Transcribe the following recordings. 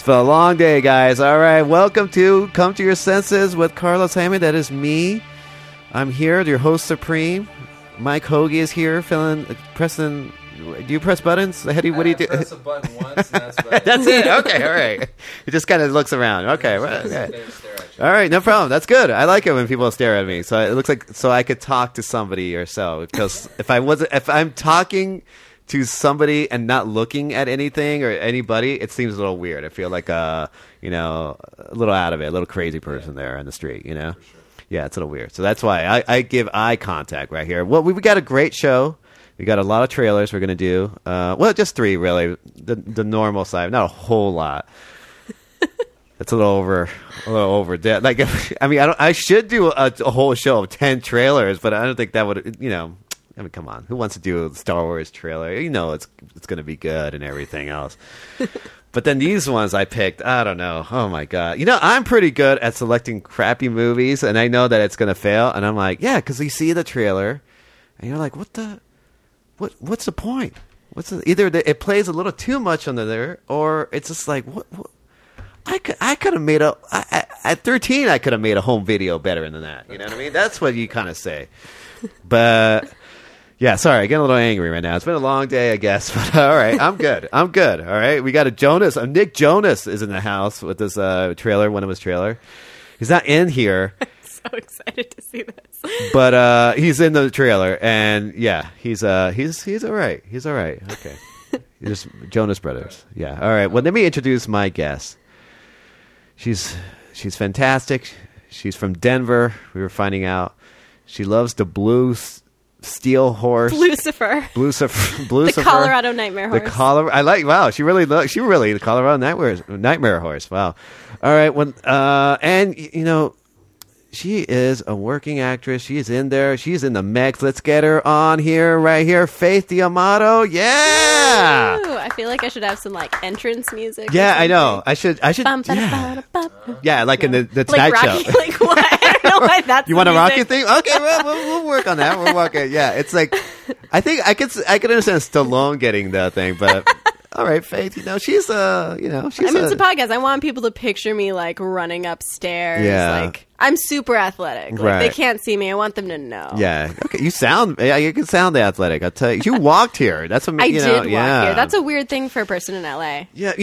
It's been a long day, guys. All right, welcome to Come to Your Senses with Carlos Hammond. That is me. I'm here, your host supreme. Mike Hoagie is here, pressing. Do you press buttons? What do you do? Press a button once, and that's about it. That's it. Okay, all right. It just kind of looks around. Okay, right. Okay. All right, no problem. That's good. I like it when people stare at me. So it looks like I could talk to somebody or so. Because if I'm talking to somebody and not looking at anything or anybody, it seems a little weird. I feel like a little out of it, a little crazy person there on the street, For sure. Yeah, it's a little weird. So that's why I give eye contact right here. Well, we've got a great show. We got a lot of trailers we're going to do. Just 3 really. The normal side, not a whole lot. It's a little over. Like, I should do a whole show of 10 trailers, but I don't think that would, come on. Who wants to do a Star Wars trailer? It's going to be good and everything else. But then these ones I picked, I don't know. Oh, my God. I'm pretty good at selecting crappy movies, and I know that it's going to fail. And I'm like, yeah, because you see the trailer, and you're like, what's the point? Either it plays a little too much under there, or it's just like, what? I could have made at 13, I could have made a home video better than that. You know what I mean? That's what you kind of say. But... yeah, sorry, I get a little angry right now. It's been a long day, I guess, but all right, I'm good. All right, we got Nick Jonas is in the house with this trailer, one of his trailer. He's not in here. I'm so excited to see this. But he's in the trailer, and yeah, he's all right. He's all right. Okay. Just Jonas Brothers. Yeah. All right. Well, let me introduce my guest. She's fantastic. She's from Denver. We were finding out. She loves the blues. Steel horse, Lucifer, the Colorado Nightmare horse. She really the Colorado Nightmare horse. Wow. All right. And she is a working actress. She's in there. She's in the mix. Let's get her on here, right here. Faith D'Amato. Yeah. Ooh, I feel like I should have some entrance music. Yeah, I know. I should. Yeah, like in the Tonight Show. Like what? I don't know why that's. You want a Rocky thing? Okay, well, we'll work on that. We'll work it. Yeah, it's like I think I could understand Stallone getting that thing, but. All right, Faith. She's it's a podcast. I want people to picture me running upstairs. Yeah. I'm super athletic. Right. They can't see me. I want them to know. Yeah. Okay. You can sound athletic. I'll tell you. You walked here. That's what I did walk here. That's a weird thing for a person in LA. Yeah.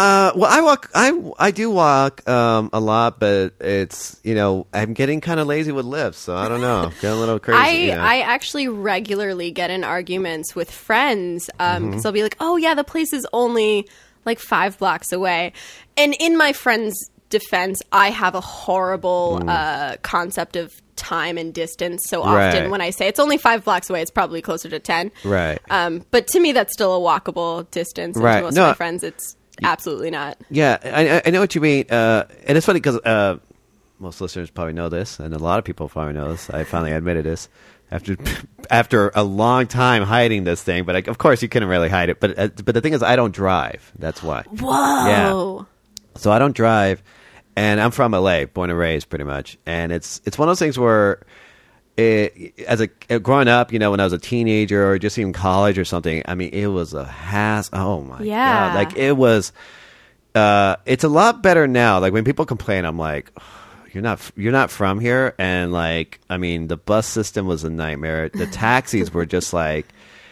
I do walk a lot, but it's I'm getting kind of lazy with lifts, so I don't know. Getting a little crazy. I actually regularly get in arguments with friends because they'll be like, "Oh yeah, the place is only 5 blocks away," and in my friend's defense, I have a horrible concept of time and distance. So often when I say it's only 5 blocks away, it's probably closer to 10. Right. But to me, that's still a walkable distance. And right. to most of my friends, it's absolutely not. Yeah, I know what you mean. And it's funny because most listeners probably know this, and a lot of people probably know this. I finally admitted this after a long time hiding this thing. But of course, you couldn't really hide it. But the thing is, I don't drive. That's why. Whoa. Yeah. So I don't drive, and I'm from LA, born and raised, pretty much. And it's one of those things where, growing up, when I was a teenager or just even college or something, I mean, it was a hassle. Oh my God! It was. It's a lot better now. When people complain, I'm like, oh, you're not from here, and the bus system was a nightmare. The taxis were just it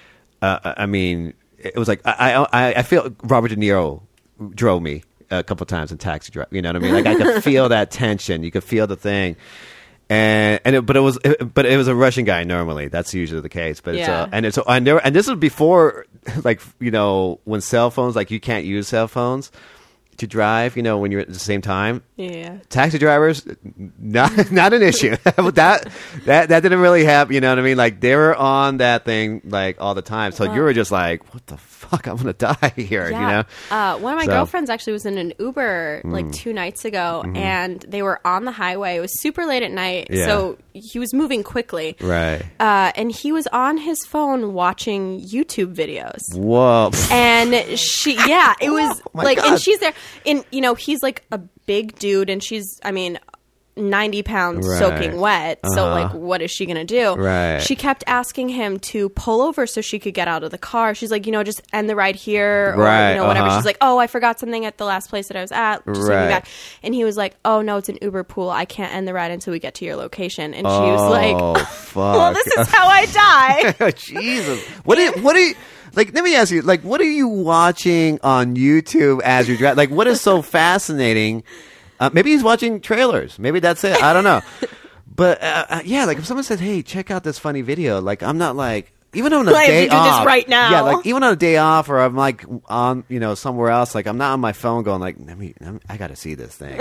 was I feel Robert De Niro drove me a couple times in Taxi Driver. You know what I mean? I could feel that tension. You could feel the thing. But it was a Russian guy normally. That's usually the case. But and this was before when cell phones, you can't use cell phones to drive, when you're at the same time. Yeah. Taxi drivers, not an issue. that didn't really happen, you know what I mean? They were on that thing all the time. So you were just like, what the fuck? I'm gonna die here, One of my girlfriends actually was in an Uber 2 nights ago, and they were on the highway. It was super late at night, so he was moving quickly. Right. And he was on his phone watching YouTube videos. Whoa. And it was God. and she's there, and he's a big dude, and she's, 90 pounds Right. soaking wet. So, Uh-huh. like, what is she going to do? Right. She kept asking him to pull over so she could get out of the car. She's like, just end the ride here or, Right, whatever. uh-huh. She's like, oh, I forgot something at the last place that I was at. Just bring me Right. back. And he was like, oh, no, it's an Uber pool. I can't end the ride until we get to your location. And she was like, Oh, fuck. well, this is how I die. Jesus. What are you like, let me ask you, like, what are you watching on YouTube as you're driving? Like, what is so fascinating? Maybe he's watching trailers. Maybe that's it. I don't know. But, yeah, like, if someone says, hey, check out this funny video, like, I'm not like, even on a I have day to do off. this right now. Yeah, like, even on a day off or I'm, like, on, somewhere else, like, I'm not on my phone going, like, I got to see this thing.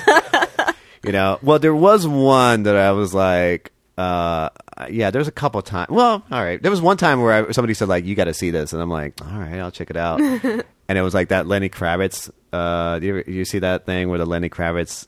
Well, there was one that I was like, yeah, there's a couple times. Well, all right. There was one time where somebody said, like, you got to see this. And I'm like, all right, I'll check it out. And it was like that Lenny Kravitz. You see that thing where the Lenny Kravitz,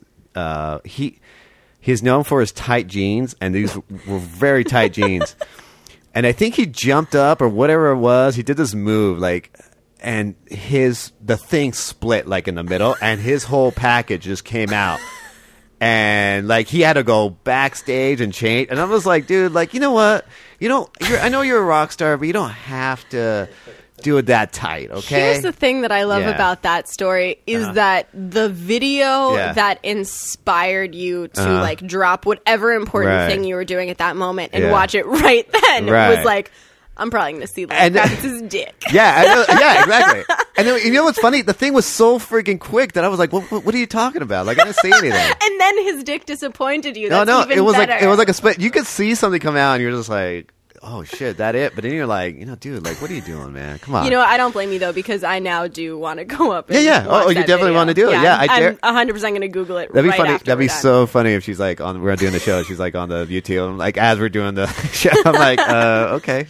he's known for his tight jeans, and these were very tight jeans. And I think he jumped up or whatever it was. He did this move, like, and the thing split, like, in the middle, and his whole package just came out. And, like, he had to go backstage and change. And I was like, dude, like, you know what? I know you're a rock star, but you don't have to do it that tight, okay? Here's the thing that I love Yeah. about that story is that the video Yeah. that inspired you to like drop whatever important Right. thing you were doing at that moment and Yeah. watch it right then Right. was like, I'm probably going to see And- Kravitz's dick. Yeah, I know, yeah, exactly. And then, you know what's funny? The thing was so freaking quick that I was like, what are you talking about? Like, I didn't say anything. And then his dick disappointed you. No, That's even it was better. like a split. You could see something come out, and you're just like, "Oh shit, that it?" But then you're like, dude, like, what are you doing, man? Come on. I don't blame you though because I now do want to go up. And Yeah. watch Oh, you that definitely video. want to do it. Yeah, I'm 100% going to Google it. That'd be right funny. After That'd be we're done. so funny if she's like we're doing the show. She's like on the YouTube. I'm like, as we're doing the show, I'm like, okay.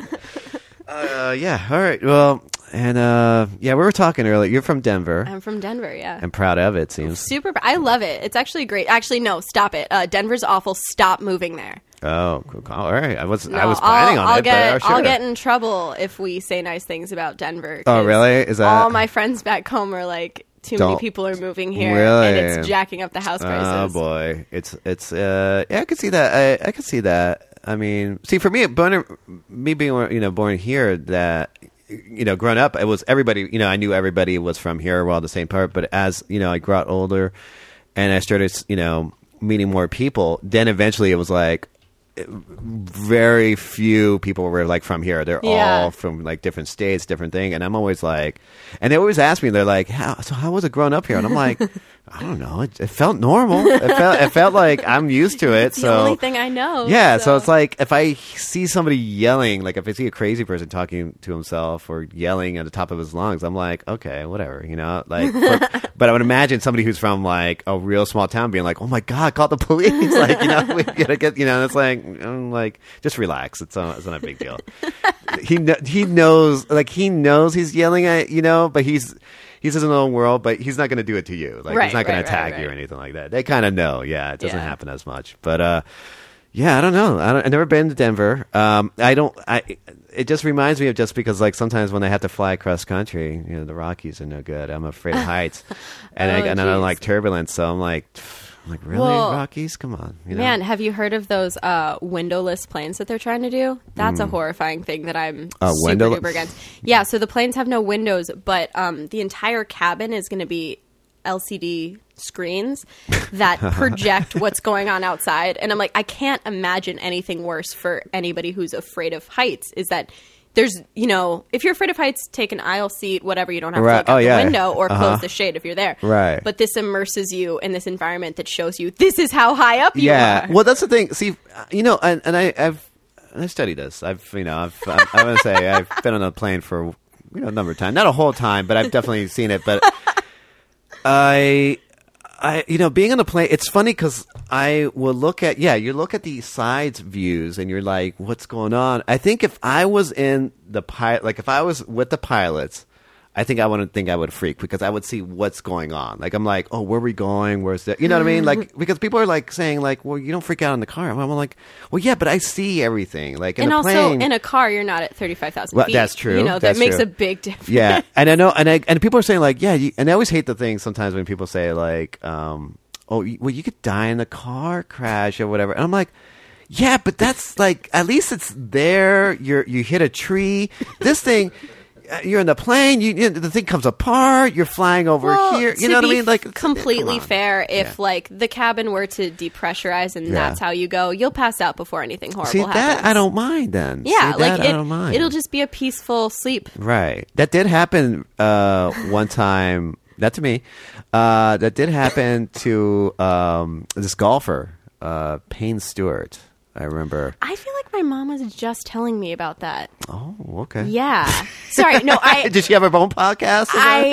Yeah. All right. Well, and yeah, we were talking earlier. You're from Denver. I'm from Denver. Yeah. I'm proud of it. Seems. Super. I love it. It's actually great. Actually, no, stop it. Denver's awful. Stop moving there. Oh, cool. All right. I was No, planning on I'll it, get, but sure. I'll get in trouble if we say nice things about Denver. Oh, 'cause really? Is that all my friends back home are like, too many Don't- people are moving here, Really? and it's jacking up the house Oh prices. boy, it's yeah, I could see that. I could see that. I mean, see, for me, being born here, that growing up, it was everybody. I knew everybody was from here. We're all the same part. But as I got older, and I started meeting more people, then eventually it was like very few people were like from here. They're Yeah. all from like different states, different thing. And I'm always like, and they always ask me, they're like, how was it growing up here? And I'm like, I don't know. It felt normal. It felt like I'm used to it. It's the only thing I know. Yeah, so it's like if I see somebody yelling, like if I see a crazy person talking to himself or yelling at the top of his lungs, I'm like, okay, whatever, like. But I would imagine somebody who's from like a real small town being like, oh my god, call the police! Like we gotta get, it's like, I'm like, just relax. It's not a big deal. He knows, like he knows he's yelling at but he's in his own world, but he's not going to do it to you. Like he's not going to attack you or anything like that. They kind of know. Yeah, it doesn't happen as much. But yeah, I don't know. I've never been to Denver. It just reminds me of just because like sometimes when I have to fly across country, the Rockies are no good. I'm afraid of heights, and I don't like turbulence. So I'm like really, Well, Rockies? Come on, Man, have you heard of those windowless planes that they're trying to do? That's a horrifying thing that I'm super duper against. Yeah, so the planes have no windows, but the entire cabin is going to be LCD screens that project what's going on outside. And I'm like, I can't imagine anything worse for anybody who's afraid of heights is that there's, if you're afraid of heights, take an aisle seat, whatever. You don't have to look out the window or close the shade if you're there. Right. But this immerses you in this environment that shows you this is how high up you Yeah. are. Well, that's the thing. See, and I've studied this. I want to say I've been on a plane for a number of times, not a whole time, but I've definitely seen it. But I being on a plane, it's funny because I will look at, you look at the sides views and you're like, what's going on? I think if I was in the pilot, like if I was with the pilots, I think I wouldn't think I would freak because I would see what's going on. Like, I'm like, oh, where are we going? Where's that? You know what I mean? Like, because people are like saying like, well, you don't freak out in the car. I'm like, well, yeah, but I see everything. Like, in And a also, plane, in a car, you're not at 35,000 Well, feet. that's true. That That's makes true. a big difference. yeah, and I know, and people are saying like, yeah, and I always hate the thing sometimes when people say like, "Oh, well, you could die in a car crash or whatever." And I'm like, "Yeah, but that's like at least it's there. You hit a tree. This thing." You're in the plane. The thing comes apart. You're flying over here. You know what I mean? Like completely fair. If like the cabin were to depressurize and that's how you go, you'll pass out before anything horrible happens. That I don't mind. Then I don't mind. It'll just be a peaceful sleep. Right. That did happen one time. Not to me. That did happen to this golfer, Payne Stewart. I remember. I feel like my mom was just telling me about that. Oh, okay. Yeah. Sorry. No, Did she have her own podcast?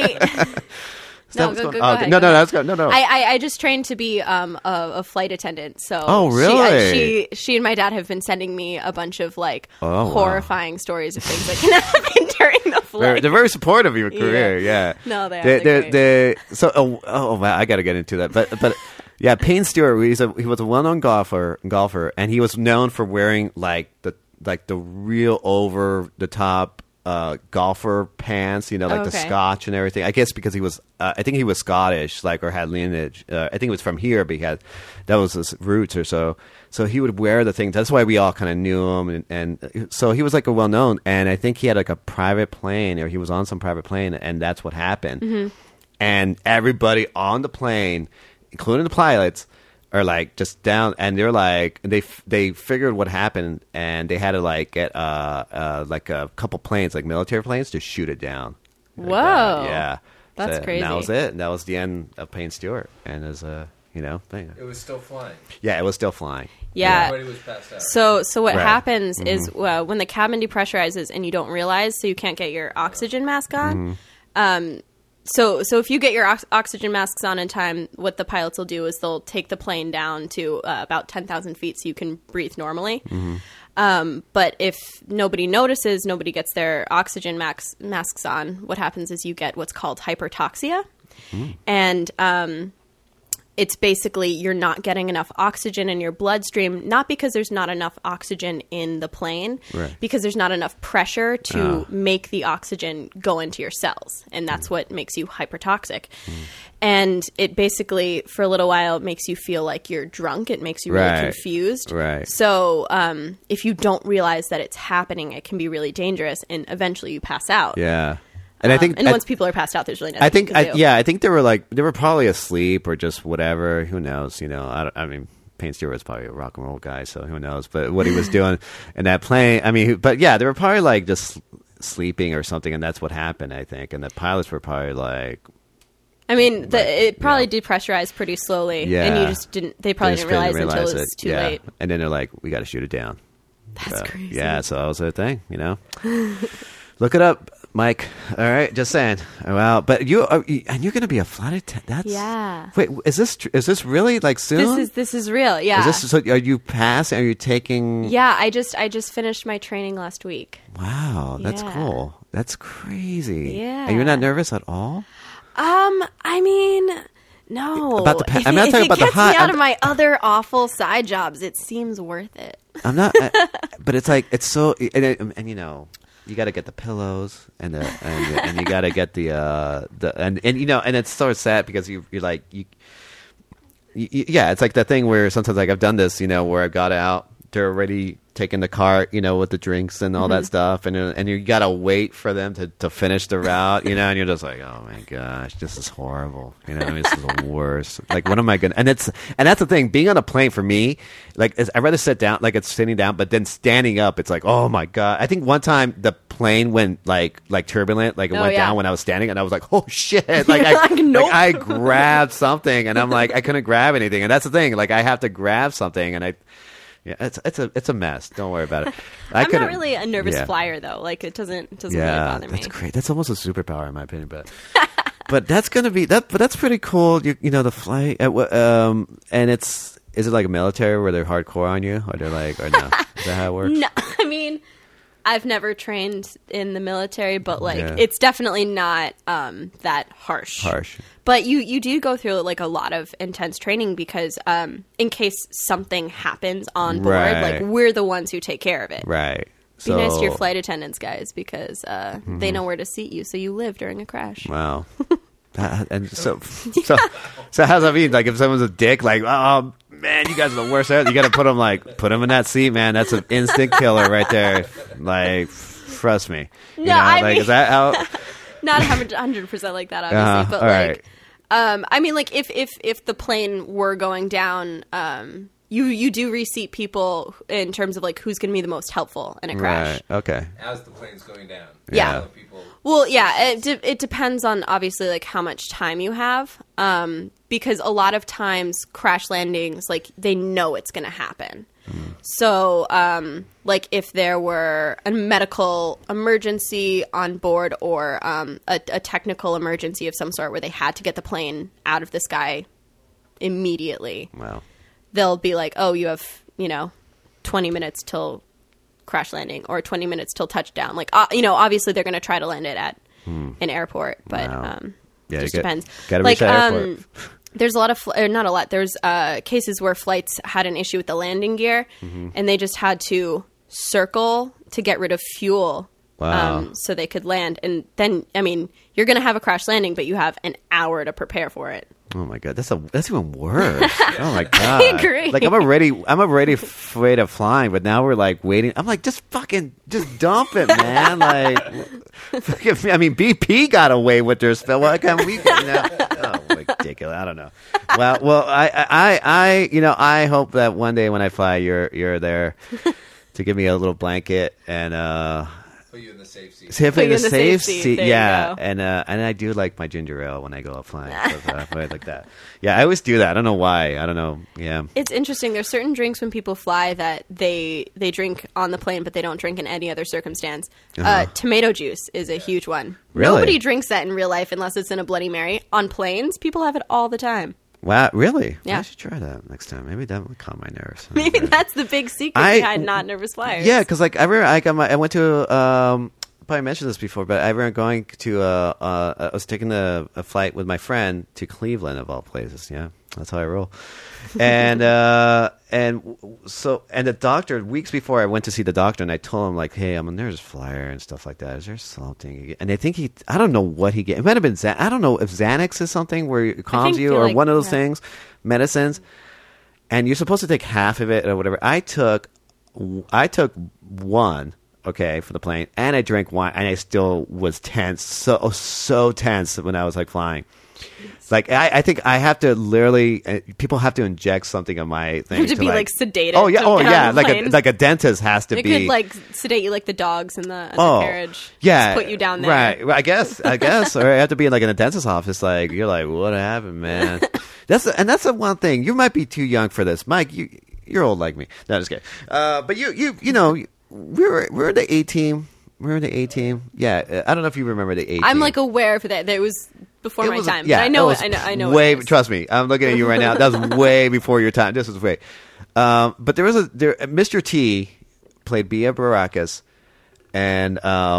No, go ahead. No, that's good. No. I just trained to be a flight attendant. So oh, really? She and my dad have been sending me a bunch of like horrifying stories of things that can happen during the flight. They're very supportive of your career. Yeah. No, they are. So wow, I got to get into that, but. Yeah, Payne Stewart. He was a well-known golfer, and he was known for wearing like the real over-the-top golfer pants. You know, like the Scotch and everything. I guess because he was, I think he was Scottish, like or had lineage. I think it was from here, but that was his roots or so. So he would wear the thing. That's why we all kind of knew him, and so he was like a well-known. And I think he had like a private plane, or he was on some private plane, and that's what happened. Mm-hmm. And everybody on the plane, including the pilots, are like just down, and they're like they figured what happened, and they had to like get like a couple planes, like military planes, to shoot it down. Whoa! Yeah, that's crazy. And that was it. And that was the end of Payne Stewart, and as a thing. It was still flying. Yeah, it was still flying. Yeah. Everybody was passed out. So what happens is when the cabin depressurizes and you don't realize, so you can't get your oxygen mask on. So if you get your oxygen masks on in time, what the pilots will do is they'll take the plane down to about 10,000 feet so you can breathe normally. Mm-hmm. But if nobody notices, nobody gets their oxygen masks on, what happens is you get what's called hypertoxia. And it's basically you're not getting enough oxygen in your bloodstream, not because there's not enough oxygen in the plane, because there's not enough pressure to make the oxygen go into your cells. And that's what makes you hypertoxic. And it basically, for a little while, makes you feel like you're drunk. It makes you really confused. Right. So if you don't realize that it's happening, it can be really dangerous. And eventually you pass out. Yeah. And I think, once people are passed out, there's really nothing you can do. I think they were probably asleep or just whatever. Who knows? You know, I mean, Payne Stewart was probably a rock and roll guy, so who knows? But what he was doing in that plane, I mean, but yeah, they were probably like just sleeping or something, and that's what happened, I think. And the pilots were probably like, I mean, it probably depressurized pretty slowly, and you just didn't. They probably didn't realize until it was too late. And then they're like, "We got to shoot it down." That's crazy. Yeah, so that was the thing, you know. Look it up, Mike. All right, just saying. Well, but you're going to be a flight attendant. Wait, is this really like soon? This is real. Yeah. Are you passing? Are you taking? Yeah, I just finished my training last week. Wow, that's cool. That's crazy. Yeah. And you're not nervous at all? I mean, no. About the I'm not talking about the high. If it gets me out of my other awful side jobs, it seems worth it. I'm not, but it's like it's so, and you know, you got to get the pillows and you got to get the and you know, and it's so sad because you're like yeah, it's like that thing where sometimes like I've done this, you know, where I got out, they're already taking the cart, you know, with the drinks and all that stuff, and you gotta wait for them to finish the route, you know, and you're just like, oh my gosh, this is horrible, you know, I mean, this is the worst. Like, what am I gonna? And that's the thing. Being on a plane for me, like, I'd rather sit down, like it's sitting down, but then standing up, it's like, oh my god. I think one time the plane went like turbulent, like it went down when I was standing, and I was like, oh shit, like I grabbed something, and I'm like, I couldn't grab anything, and that's the thing, like I have to grab something, and yeah, it's a mess. Don't worry about it. I'm not really a nervous flyer though. Like it doesn't really bother me. That's great. That's almost a superpower in my opinion. But that's gonna be that. But that's pretty cool. You know the flight. And is it like a military where they're hardcore on you, or they're like, or no? Is that how it works? No, I mean, I've never trained in the military, but like it's definitely not that harsh. But you do go through like a lot of intense training because in case something happens on board, like we're the ones who take care of it. Right. Be nice to your flight attendants, guys, because they know where to seat you, so you live during a crash. Wow. And so how's that mean? Like if someone's a dick, like, oh man, you guys are the worst. You got to put them in that seat, man. That's an instant killer right there. Like, trust me. No, you know, I like, mean, is that how? Not 100% like that, obviously, but all like, right. I mean, like if the plane were going down, you do reseat people in terms of like who's going to be the most helpful in a crash. Right. Okay. As the plane's going down. Yeah. People... Well, yeah, it depends on obviously like how much time you have, because a lot of times crash landings, like they know it's going to happen. So, like if there were a medical emergency on board or a technical emergency of some sort where they had to get the plane out of the sky immediately, Wow. they'll be like, oh, you have, 20 minutes till crash landing or 20 minutes till touchdown. Like, obviously they're going to try to land it at an airport, but Wow. just depends. Gotta Like, reach that airport. there's a lot of, not a lot, there's cases where flights had an issue with the landing gear and they just had to circle to get rid of fuel. Wow. So they could land. And then, I mean, you're going to have a crash landing, but you have an hour to prepare for it. Oh my god, that's even worse. Oh my god, I agree. Like I'm already afraid of flying, but now we're like waiting. I'm like, just dump it, man. Like, I mean, BP got away with their spell. Why can't we? Oh, ridiculous. I don't know. Well, I hope that one day when I fly, you're there to give me a little blanket and Put you in the safe seat. Put you in the safe seat. There Yeah, you go. and I do like my ginger ale when I go up flying. I like that. Yeah, I always do that. I don't know why. I don't know. Yeah, It's interesting. There's certain drinks when people fly that they drink on the plane, but they don't drink in any other circumstance. Tomato juice is a huge one. Really? Nobody drinks that in real life unless it's in a Bloody Mary. On planes, people have it all the time. wow, really? Yeah. I should try that next time. Maybe that would calm my nerves. Maybe that's the big secret behind not nervous flyers. Yeah, because like I went to probably mentioned this before, but I remember going to I was taking a flight with my friend to Cleveland of all places. Yeah, that's how I roll. And and the doctor, weeks before I went to see the doctor, and I told him like, hey, I'm a nervous flyer and stuff like that. Is there something? And I think I don't know what he gave. It might have been I don't know if Xanax is something where it calms you or like, one of those things, medicines. And you're supposed to take half of it or whatever. I took one, okay, for the plane, and I drank wine, and I still was tense, so tense when I was like flying. Like I think I have to literally, people have to inject something on my thing to be like sedated. Oh yeah, to get on the plane. like a dentist has to It be. could like sedate you like the dogs in the carriage. Yeah, Just put you down there. Right. Well, I guess, or I have to be like in a dentist's office. Like you're like, what happened, man? That's the one thing. You might be too young for this, Mike. You're old like me. No, just kidding. But you know, we're the A team. We're the A team. Yeah, I don't know if you remember the A team. I'm like aware of that. That was before my time. Yeah, but I know it it. was I know. Way, it is. trust me. I'm looking at you right now. That was way before your time. This was way. But there was Mr. T played Bia Baracus, and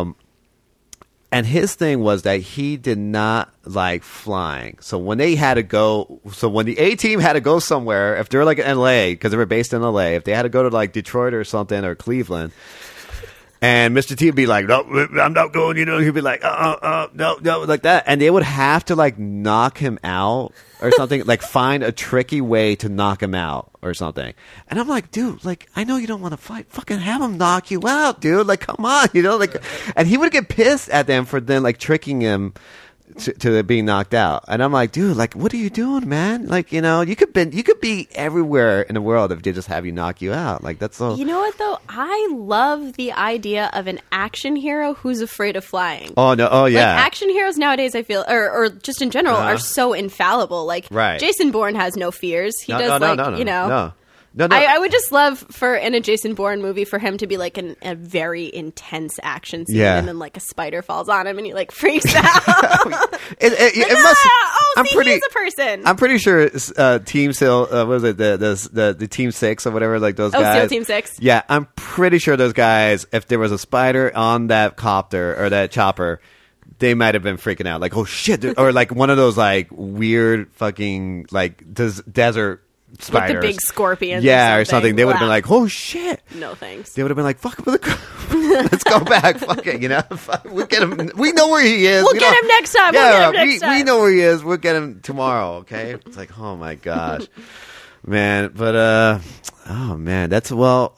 his thing was that he did not like flying. So when they had to go, when the A team had to go somewhere, if they're like in LA, because they were based in LA, if they had to go to like Detroit or something or Cleveland. And Mr. T would be like, no, I'm not going, you know. He'd be like, no, like that. And they would have to like knock him out or something, like find a tricky way to knock him out or something. And I'm like, dude, like, I know you don't want to fight. Fucking have him knock you out, dude. Like, come on, you know, like, and he would get pissed at them for then like tricking him to being knocked out. And I'm like, dude, like, what are you doing, man? Like, you know, you could be everywhere in the world if they just have you knock you out. Like, that's so. You know what though? I love the idea of an action hero who's afraid of flying. Oh no! Oh yeah! Like action heroes nowadays, I feel, or just in general, are so infallible. Like right. Jason Bourne has no fears. He does you know. No. I would just love in a Jason Bourne movie for him to be like a very intense action scene, and then like a spider falls on him and he like freaks out. it must. He's a person. I'm pretty sure Team SEAL, what was it, the Team 6 or whatever, like those guys. SEAL Team 6. Yeah, I'm pretty sure those guys, if there was a spider on that copter or that chopper, they might have been freaking out, like, oh shit, or like one of those like weird fucking like desert spiders. With the big scorpions. Yeah, or something. They would have been Wow. like, oh shit. No thanks. They would have been like, fuck with the let's go back. Fuck it, you know? We'll get him. We know where he is. We'll get him next time. We'll get him next time. We know where he is. We'll get him tomorrow, okay? It's like, oh my gosh. Man, but oh man, that's wow.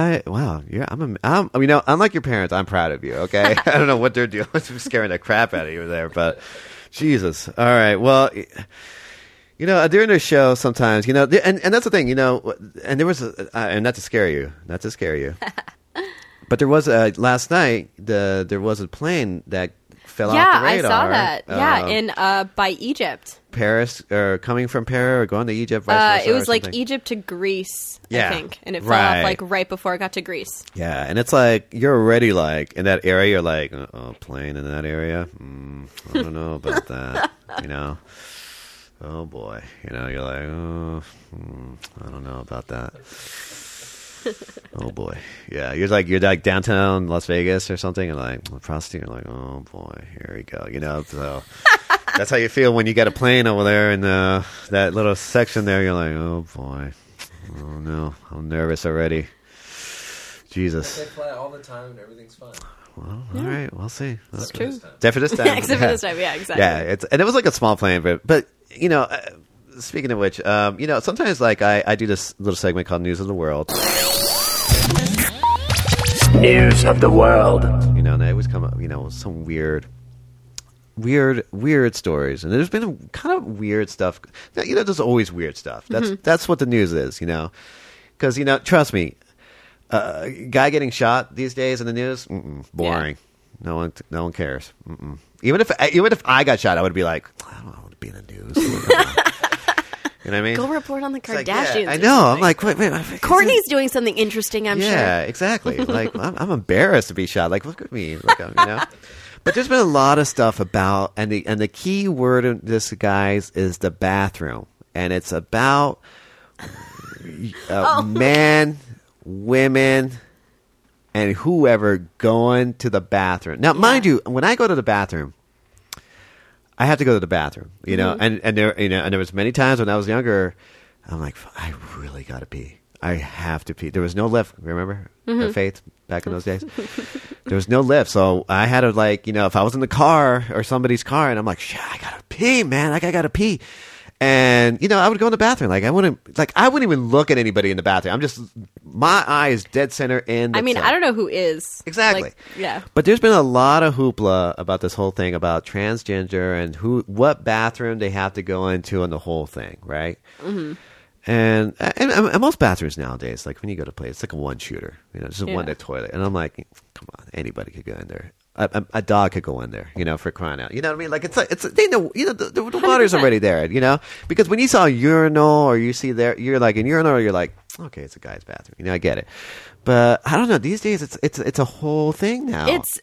You know, unlike your parents, I'm proud of you. Okay, I don't know what they're doing, scaring the crap out of you there, but Jesus. All right, well, you know, during the show, sometimes, you know, and that's the thing, you know, and there was, and not to scare you, but there was last night. There was a plane that fell off the radar. I saw that. In by Egypt. Paris, or coming from Paris, or going to Egypt. Vice versa, it was or like something. Egypt to Greece, Yeah. I think, and it fell off like right before it got to Greece. Yeah, and it's like you're already like in that area. You're like, oh, plane in that area. I don't know about that. You know, oh boy. You know, you're like, I don't know about that. Oh boy, yeah. You're like downtown Las Vegas or something, and like a prostitute. You're like, oh boy, here we go. You know, so that's how you feel when you get a plane over there in that little section there. You're like, oh boy, oh no, I'm nervous already. Jesus. They fly all the time and everything's fine. Well, all right, we'll see. It's true. Except for this time. Except for this time, yeah, exactly. Yeah, and it was like a small plane, but you know. Speaking of which, you know, sometimes like I do this little segment called News of the World. News of the world. You know, and they always come up, you know, with some weird stories. And there's been kind of weird stuff. You know, there's always weird stuff. That's what the news is, you know. Because, you know, trust me, guy getting shot these days in the news, boring. Yeah. No one cares. Even if I got shot, I would be like, I don't want to be in the news. You know what I mean? Go report on the Kardashians. Like, yeah, I know. I'm like, wait. Courtney's doing something interesting, I'm sure. Yeah, exactly. Like, I'm embarrassed to be shot. Like, look at me. Look, you know? But there's been a lot of stuff about, and the key word in this, guys, is the bathroom. And it's about men, women, and whoever going to the bathroom. Now, mind you, when I go to the bathroom, I have to go to the bathroom, you know, and there, you know, and there was many times when I was younger, I'm like, I really gotta pee. I have to pee. There was no lift. Remember Faith back in those days? There was no lift, so I had to, like, you know, if I was in the car or somebody's car, and I'm like, shit, I gotta pee, man. Like, I gotta pee. And, you know, I would go in the bathroom. Like, I wouldn't even look at anybody in the bathroom. I'm just, my eye is dead center in the I mean, tub. I don't know who is. Exactly. Like, yeah. But there's been a lot of hoopla about this whole thing about transgender and what bathroom they have to go into and the whole thing, right? Mm-hmm. And most bathrooms nowadays, like when you go to play, it's like a one shooter. You know, just one toilet. And I'm like, come on, anybody could go in there. A dog could go in there, you know, for crying out. You know what I mean? Like, it's they know, you know, the water's already there, you know? Because when you saw a urinal or you see there, you're like in urinal, you're like, okay, it's a guy's bathroom. You know, I get it. But I don't know. These days, it's a whole thing now. It's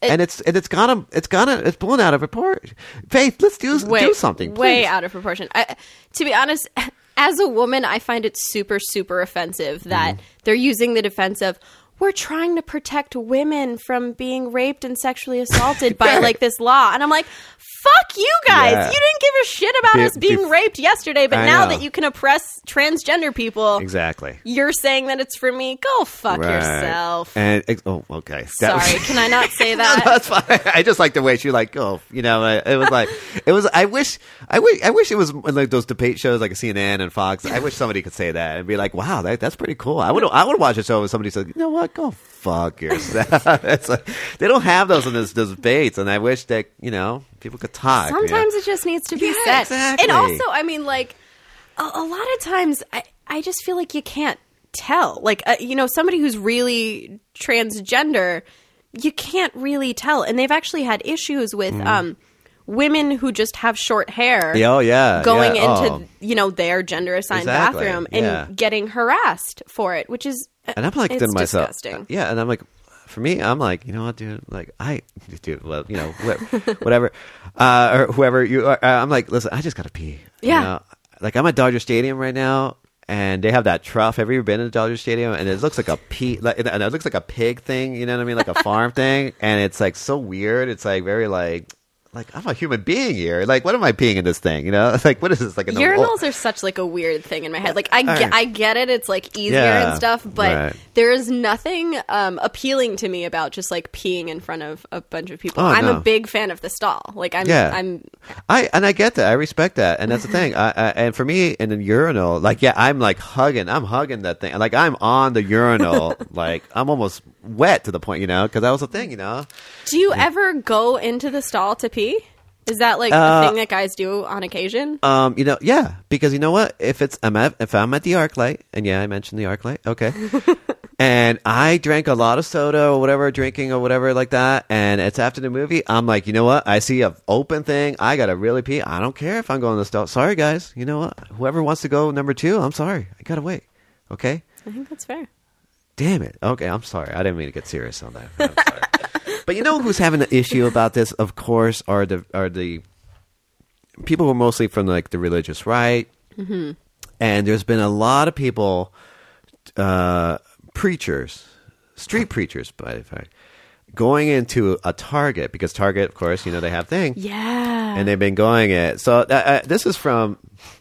blown out of proportion. Faith, let's do something. Please. Way out of proportion. To be honest, as a woman, I find it super, super offensive that they're using the defense of, we're trying to protect women from being raped and sexually assaulted by like this law. And I'm like, fuck you guys. Yeah. You didn't give a shit about us being raped yesterday, but now that you can oppress transgender people, exactly, you're saying that it's for me. Go fuck yourself. And okay. Sorry, can I not say that? No, that's fine. I just like the way she like, go. You know, it was like, I wish it was like those debate shows like CNN and Fox. I wish somebody could say that and be like, wow, that's pretty cool. I would watch a show where somebody said, you know what, go fuck yourself. It's like, they don't have those in those debates, and I wish that, you know, people could talk. Sometimes it just needs to be said. Exactly. And also, I mean, like, a lot of times, I just feel like you can't tell. Like, you know, somebody who's really transgender, you can't really tell. And they've actually had issues with women who just have short hair going into, you know, their gender-assigned bathroom and getting harassed for it, which is and I'm like, it's myself, disgusting. Yeah, and I'm like, for me, I'm like, you know what, dude? Like, well, you know, whatever, or whoever you are. I'm like, listen, I just gotta pee. Yeah. You know? Like, I'm at Dodger Stadium right now, and they have that trough. Have you ever been to Dodger Stadium? And it looks like a and it looks like a pig thing. You know what I mean? Like a farm thing, and it's like so weird. It's like very like, like I'm a human being here. Like, what am I peeing in this thing? You know, like what is this? Like urinals are such like a weird thing in my head. Like I get it. It's like easier and stuff, but there is nothing appealing to me about just like peeing in front of a bunch of people. I'm a big fan of the stall. Like I get that. I respect that, and that's the thing. And for me in a urinal, like I'm like hugging that thing. Like I'm on the urinal, like I'm almost wet to the point, you know, because that was the thing, you know. Do you ever go into the stall to pee? Is that like a thing that guys do on occasion? You know, yeah, because you know what? If I'm at the ArcLight, and I mentioned the ArcLight, okay, and I drank a lot of soda or whatever, drinking or whatever like that, and it's after the movie, I'm like, you know what? I see a open thing. I gotta really pee. I don't care if I'm going to the stall. Sorry, guys. You know what? Whoever wants to go number 2, I'm sorry. I gotta wait. Okay. I think that's fair. Damn it. Okay, I'm sorry. I didn't mean to get serious on that. I'm sorry. But you know who's having an issue about this? Of course, are the people who are mostly from like the religious right, and there's been a lot of people, preachers, street preachers, by the way, going into a Target because Target, of course, you know they have things, and they've been going it. So this is from.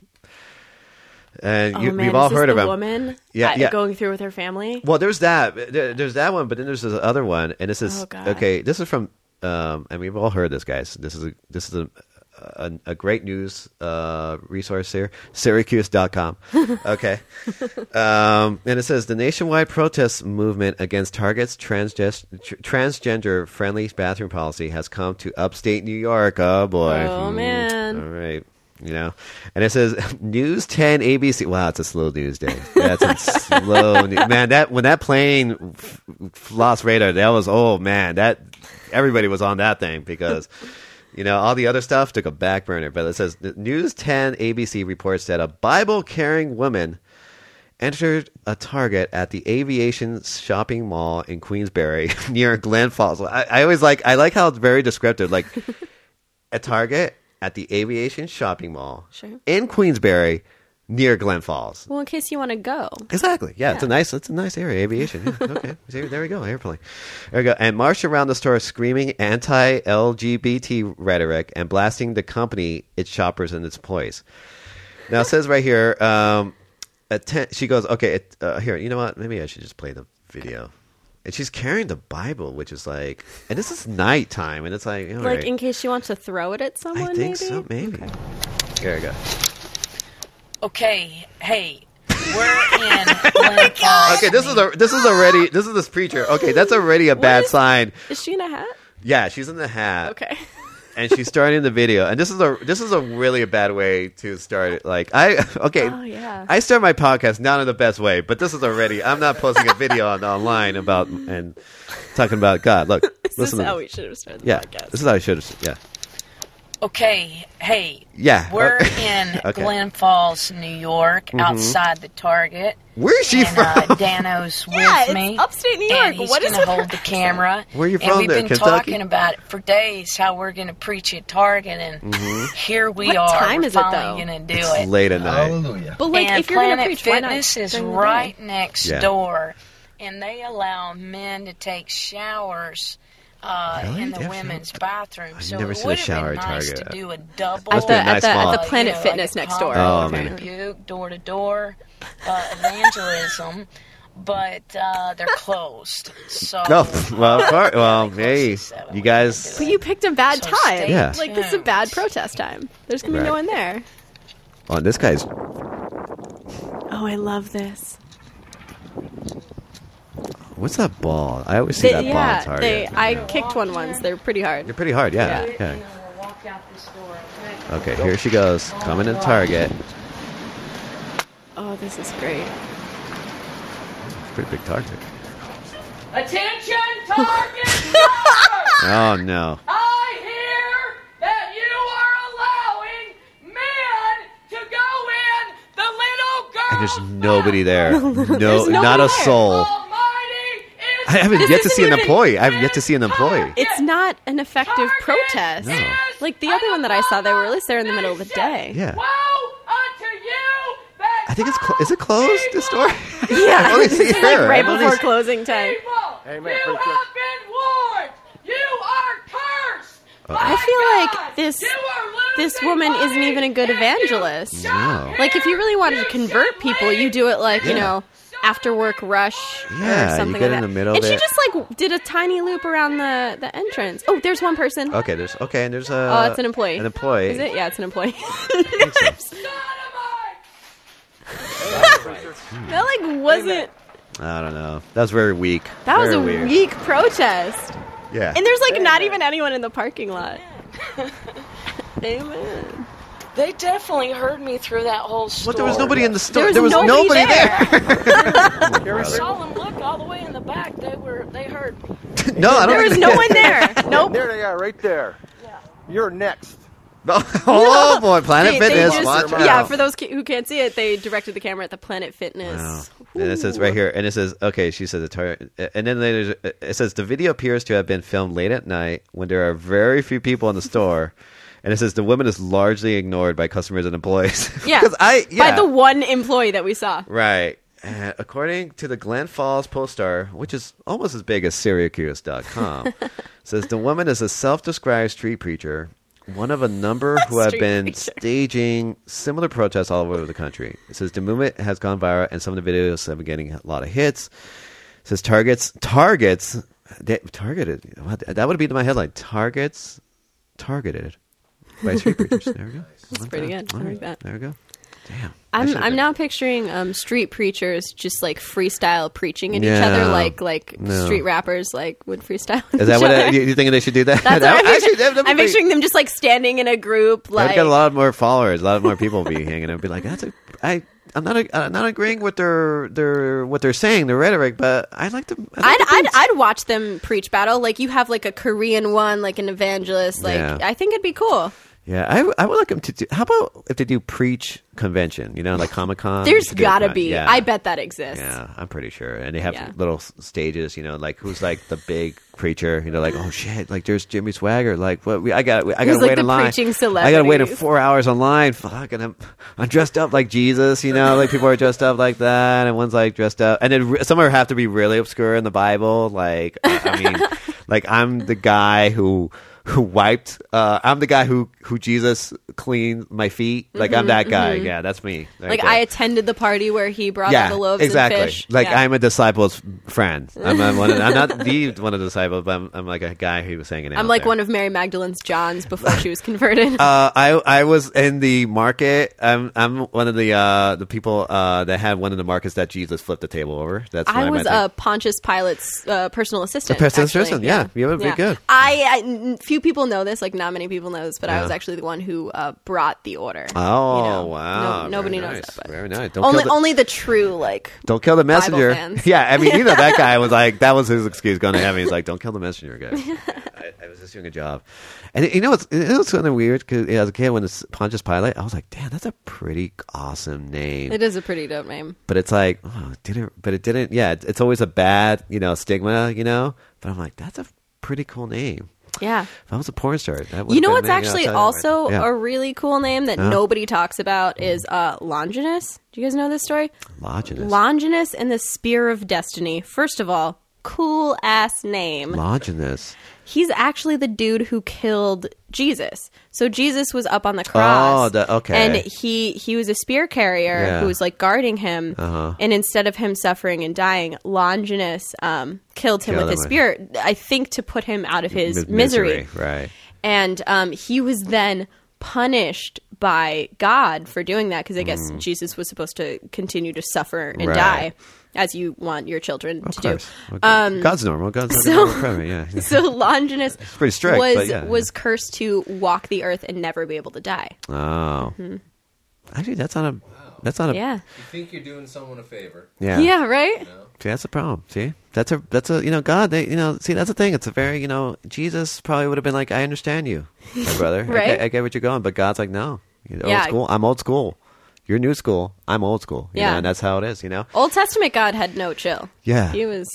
And we've all heard of him. Woman, going through with her family. Well, there's that. There's that one, but then there's this other one, and this is okay. This is from, and we've all heard this, guys. This is a great news resource here, Syracuse.com. Okay, and it says the nationwide protest movement against Target's transgender-friendly bathroom policy has come to upstate New York. Oh boy! Oh man! All right. You know, and it says News 10 ABC. Wow, it's a slow news day. That's a slow news. Man, when that plane lost radar, that was that everybody was on that thing because you know all the other stuff took a back burner. But it says News 10 ABC reports that a Bible-carrying woman entered a Target at the Aviation Shopping Mall in Queensbury near Glen Falls. I like how it's very descriptive, like a Target at the Aviation Shopping Mall in Queensbury near Glen Falls. Well, in case you want to go. Exactly. Yeah, it's a nice area, aviation. Yeah, okay. There we go, airplane. There we go. And marched around the store screaming anti-LGBT rhetoric and blasting the company, its shoppers, and its employees. Now, it says right here, she goes, okay, here, you know what? Maybe I should just play the video. And she's carrying the Bible, which is like, and this is nighttime, and it's like, like in case she wants to throw it at someone. I think so, maybe. Okay. Here we go. Okay, hey, we're in Glen Falls. Okay, this is this preacher. Okay, that's already a bad sign. Is she in a hat? Yeah, she's in the hat. Okay. And she's starting the video, and this is a really bad way to start it. Like I start my podcast not in the best way, but this is already. I'm not posting a video online about and talking about God. Look, this is how we should have started the podcast. This is how I should have. Yeah. Okay, hey. Yeah. We're in Glen Falls, New York, outside the Target. Where is she from? Dano's with me. It's upstate New York. And he's going to hold the camera. Where are you from? And we've there, been Kentucky? talking about it for days, how we're going to preach at Target, and here we are. What time we're is it, though? finally going to do it's it. late at night. Hallelujah. But like, And if you're going to Planet preach, why not Fitness is during the right day? next door, and they allow men to take showers Really? in the women's bathroom. I've So never it seen a would have shower been at nice Target. to do a double Must be a nice mall. at the Planet Fitness like a next door. Oh, common man. rebuke, door-to-door evangelism, but they're closed. So well, of course. Well, hey, you guys. But you picked a bad So time. stay Yeah. Like, this is a bad protest time. There's going to be no one there. Oh, this guy's. Oh, I love this. What's that ball? I always see that ball at Target. I kicked one once. They're pretty hard. They're pretty hard, yeah. Yeah. Okay. walk out this door, okay? Okay, here she goes. Coming to Target. Oh, this is great. It's a pretty big Target. Attention, Target! Oh, no. I hear that you are allowing men to go in the little girl. And there's nobody there. No, nobody not a there. soul. Almighty is I haven't This yet to isn't see an even- employee. I haven't yet to see an employee. It's not an effective protest. No. Like the other one that I saw, they were released there in the middle of the day. Yeah. Woe unto you that I think it's is it closed, the store? Yeah, I've only this seen is her. like right I've only before seen- closing time. people, you have been warned. You are cursed. I feel like this woman isn't even a good evangelist. No. Like, if you really wanted to convert people, you do it like, you know, after work rush Yeah, or something you get like in that. the middle and she there. just like did a tiny loop around the entrance. Oh, there's one person. Okay, and there's a. Oh, it's an employee. An employee. Is it? Yeah, it's an employee. That like wasn't. I don't know. That was very weak. That was Very a weird. weak protest. Yeah. And there's like not even anyone in the parking lot. Amen. They definitely heard me through that whole store. What? There was nobody in the store. There was nobody there. I saw them look all the way in the back. They heard me. No, I don't. There was think no one there. Nope. There they are, right there. Yeah. You're next. Oh boy, Planet They Fitness. just- Watch out. yeah, for those who can't see it, they directed the camera at the Planet Fitness. Wow. And it says right here, and it says, okay, she says, and then later it says, the video appears to have been filmed late at night when there are very few people in the store. And it says the woman is largely ignored by customers and employees. Yeah. By the one employee that we saw. Right. According to the Glen Falls Post-Star, which is almost as big as Syracuse.com, says the woman is a self-described street preacher, one of a number who have Street been preacher. staging similar protests all over the country. It says the movement has gone viral, and some of the videos have been getting a lot of hits. It says targeted. That would be my headline. Targeted by street preachers. There we go. That's pretty good. I like that. There we go. Damn. I should've I'm been- now picturing street preachers just like freestyle preaching at each Yeah. other, like No. street rappers like would freestyle. With Is that each what other. you think they should do that? That's That- what I'm actually, picturing. that would I'm be- picturing them just like standing in a group, I'd like get a lot more followers. A lot more people be hanging out. Be like, I'm not agreeing with their what they're saying, their rhetoric, but I like to. I'd watch them preach battle. Like you have like a Korean one, like an evangelist. Like Yeah. I think it'd be cool. Yeah, I would like them to do. How about if they do preach convention? You know, like Comic-Con. There's You could do gotta that. be. Yeah. I bet that exists. Yeah, I'm pretty sure. And they have Yeah. little stages, you know, like who's like the big preacher, you know, like, oh shit, like there's Jimmy Swagger, like what I gotta Who's, wait like, in the line. preaching I gotta wait in celebrities. 4 hours online. Fuck, and I'm dressed up like Jesus, you know, like people are dressed up like that, and one's like dressed up, and then some are have to be really obscure in the Bible, like I mean, like I'm the guy who wiped. I'm the guy who Jesus cleaned my feet. Like I'm that guy. Yeah, that's me. Right Like there. I attended the party where he brought all the loaves exactly. and fish. Like Yeah. I'm a disciple's friend. I'm not the one of the disciples, but I'm like a guy who was hanging out. I'm like there. one of Mary Magdalene's Johns before she was converted. I was in the market. I'm one of the people that had one of the markets that Jesus flipped the table over. That's I why was met Pontius Pilate's personal assistant. personal actually. assistant, yeah. You would be good. Few people know this, like not many people know this, but I was actually the one who brought the order. Oh You know, wow! nobody Very knows nice. that, but Very nice. Only the true like. Don't kill the messenger. fans. Yeah, I mean, you know, that guy was like, that was his excuse going to heaven. He's like, don't kill the messenger, guys. I was just doing a job. And you know, it was kind of weird because as a kid, when it's Pontius Pilate, I was like, damn, that's a pretty awesome name. It is a pretty dope name. But it's like, oh, it didn't. Yeah, it's always a bad, stigma, But I'm like, that's a pretty cool name. Yeah. If I was a porn star, that would. You know what's actually also yeah. a really cool name that Huh? nobody talks about is Longinus. Do you guys know this story? Longinus. Longinus and the Spear of Destiny. First of all, cool ass name. Longinus. He's actually the dude who killed Jesus. So Jesus was up on the cross. Oh, okay. And he was a spear carrier Yeah. who was like guarding him. Uh-huh. And instead of him suffering and dying, Longinus killed him Killed with his him. spear. I think to put him out of his misery. Right. And he was then punished by God for doing that because I guess Jesus was supposed to continue to suffer and Right. die, as you want your children to do. Okay. God's normal. God's not so- normal premise, yeah. So Longinus pretty strict, was but yeah. was cursed to walk the earth and never be able to die. Oh. Actually, that's not a. Yeah, You think you're doing someone a favor? Yeah. yeah, right. See, that's the problem. See, that's a God. They, see, that's the thing. It's a very, Jesus probably would have been like, I understand you, my brother. Right. I get what you're going, but God's like, no, you're Yeah. old school. I'm old school. You're new school. I'm old school. You Yeah. know, and that's how it is. Old Testament God had no chill. Yeah. He was.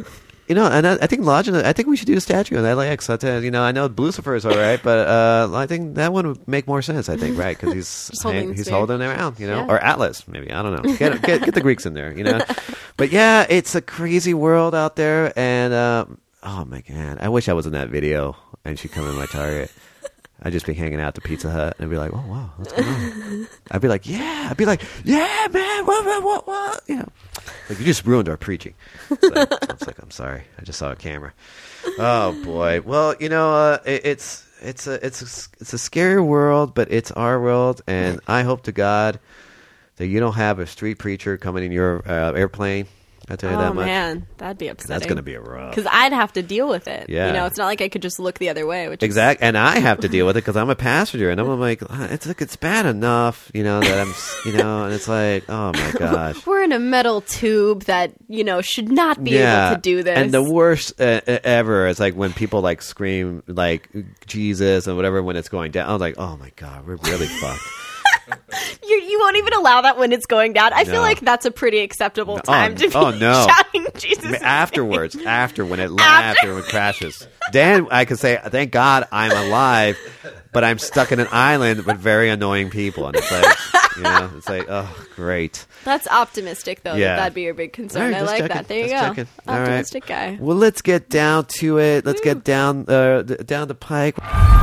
And I think Longinus. I think we should do a statue of LAX. I know Lucifer is all right, but I think that one would make more sense. I think, right? Because he's holding the he's spear. holding it around, Yeah. or Atlas, maybe. I don't know. Get the Greeks in there, But yeah, it's a crazy world out there, and oh my God, I wish I was in that video and she'd come in my Target. I'd just be hanging out at the Pizza Hut and I'd be like, oh wow, what's going on? I'd be like, yeah, man, what? You know, like you just ruined our preaching. It's like, I'm sorry, I just saw a camera. Oh boy, well, you know, it's a scary world, but it's our world, and I hope to God that you don't have a street preacher coming in your airplane. I'll tell you that much. Oh, man. That'd be upsetting. That's going to be a rough. Because I'd have to deal with it. Yeah. You know, it's not like I could just look the other way. Exactly. And I have to deal with it because I'm a passenger. And I'm like, it's bad enough, you know, that I'm, you know, and it's like, oh, my gosh. We're in a metal tube that, you know, should not be able to do this. And the worst ever is like when people like scream like Jesus and whatever when it's going down. I was like, oh, my God, we're really fucked. You won't even allow that when it's going down. I feel like that's a pretty acceptable time to be shouting Jesus. Afterwards, after when it crashes. Then I could say, thank God I'm alive, but I'm stuck in an island with very annoying people. And it's like, you know, it's like, oh, great. That's optimistic, though. Yeah. That'd be your big concern. Right, I like checking. that. There you Just go. checking. Optimistic guy. Well, let's get down to it. Let's get down the pike.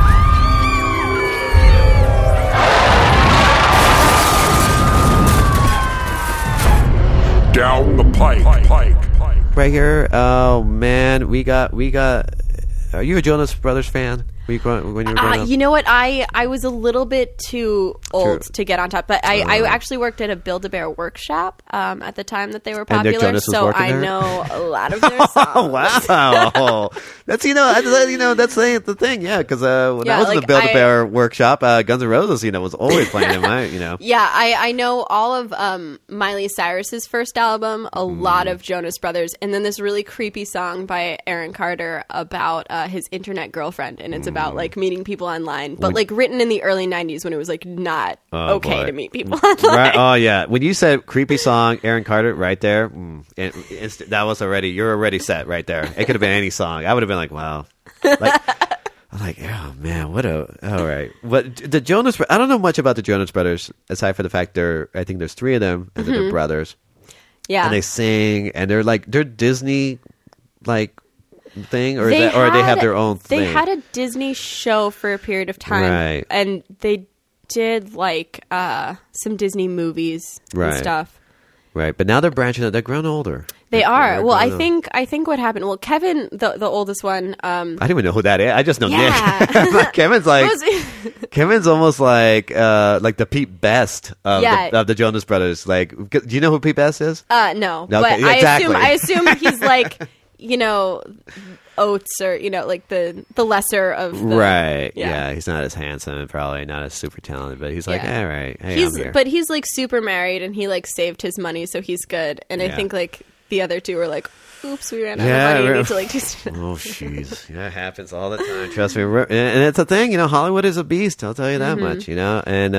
Down the pike. Right here. Oh man, we got. Are you a Jonas Brothers fan? When you were growing up? You know what? I was a little bit too old to get on top, but I actually worked at a Build-A-Bear workshop at the time that they were popular, Nick Jonas was so working I there? know a lot of their songs. Oh wow, that's that's the thing, yeah. Because when I was in the Build-A-Bear workshop, Guns N' Roses, was always playing them. Yeah, I know all of Miley Cyrus's first album, a lot of Jonas Brothers, and then this really creepy song by Aaron Carter about his internet girlfriend, and it's about like meeting people online, but like written in the early 90s when it was like not okay to meet people online. Right. Oh yeah, when you said creepy song, Aaron Carter, right there, that was you're already set right there. It could have been any song. I would have been like, wow. I'm like, oh man, all right. But the Jonas, I don't know much about the Jonas Brothers aside from the fact I think there's three of them and they're brothers. Yeah, and they sing and they're Disney like thing, or they have their own thing. They had a Disney show for a period of time, right? And they did like some Disney movies and stuff. Right, but now they're branching out. They're grown older. They are. Well, I think what happened. Well, Kevin, the oldest one. I didn't even know who that is. I just know Nick. Yeah. Kevin's almost like the Pete Best of the Jonas Brothers. Like, do you know who Pete Best is? No, but okay. Exactly. I assume he's like Oates or like the lesser of the, right. Yeah, he's not as handsome and probably not as super talented, but he's like, all right, hey, I'm here. But he's like super married and he like saved his money, so he's good. And I think like the other two were like, oops, we ran out of money. We need to like do stuff. Oh, jeez. That happens all the time. Trust me. And it's a thing, Hollywood is a beast. I'll tell you that much, and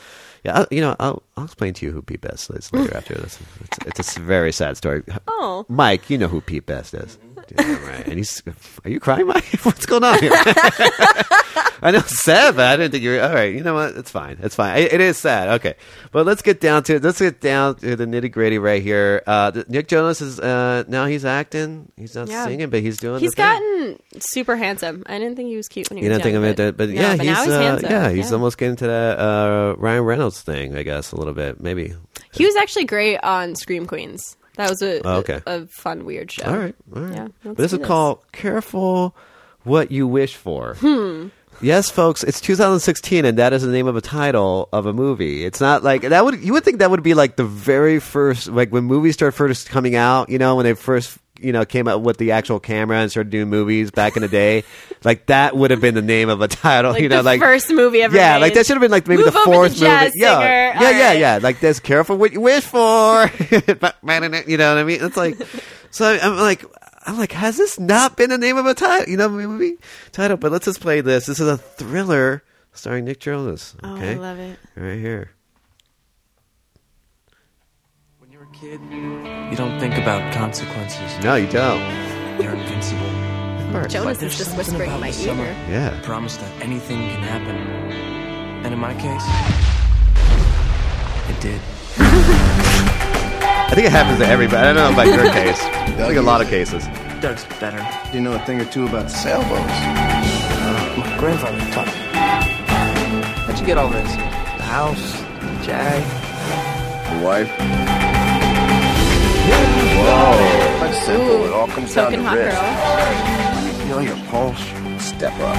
I'll explain to you who Pete Best is later after this. It's a very sad story. Oh, Mike, you know who Pete Best is, right? And are you crying, Mike? What's going on here? I know it's sad, but I didn't think you were. All right, you know what? It's fine. It's fine. It is sad. Okay, but let's get down to the nitty gritty right here. Nick Jonas is now he's acting. He's not singing, but he's doing. He's gotten super handsome. I didn't think he was cute when he was young. You didn't think of it, but now he's handsome. Yeah, he's almost getting to that Ryan Reynolds thing, I guess, a little bit, maybe. He was actually great on Scream Queens. That was a fun, weird show. All right. Yeah, but this is called Careful What You Wish For. Yes, folks, it's 2016, and that is the name of a title of a movie. It's not like that you would think that would be like the very first, like when movies started first coming out, when they first came out with the actual camera and started doing movies back in the day. Like that would have been the name of a title, the first movie ever made. Like that should have been like maybe Move the fourth over the movie. Yeah. Like this, careful what you wish for. You know what I mean? It's like, so I'm like, has this not been the name of a title? Movie title. But let's just play this. This is a thriller starring Nick Jonas. Okay? Oh, I love it. Right here. Kid, you don't think about consequences. No, you don't. You're invincible. Jonas is just whispering in my ear. Yeah. Promise that anything can happen. And in my case, it did. I think it happens to everybody. I don't know about your case. I think a lot of cases. Doug's better. You know a thing or two about sailboats. My grandfather taught me. How'd you get all this? The house, the Jag, The wife. Whoa. That's simple. It all comes down to Token hot wrist. girl. Feel your pulse. Step up.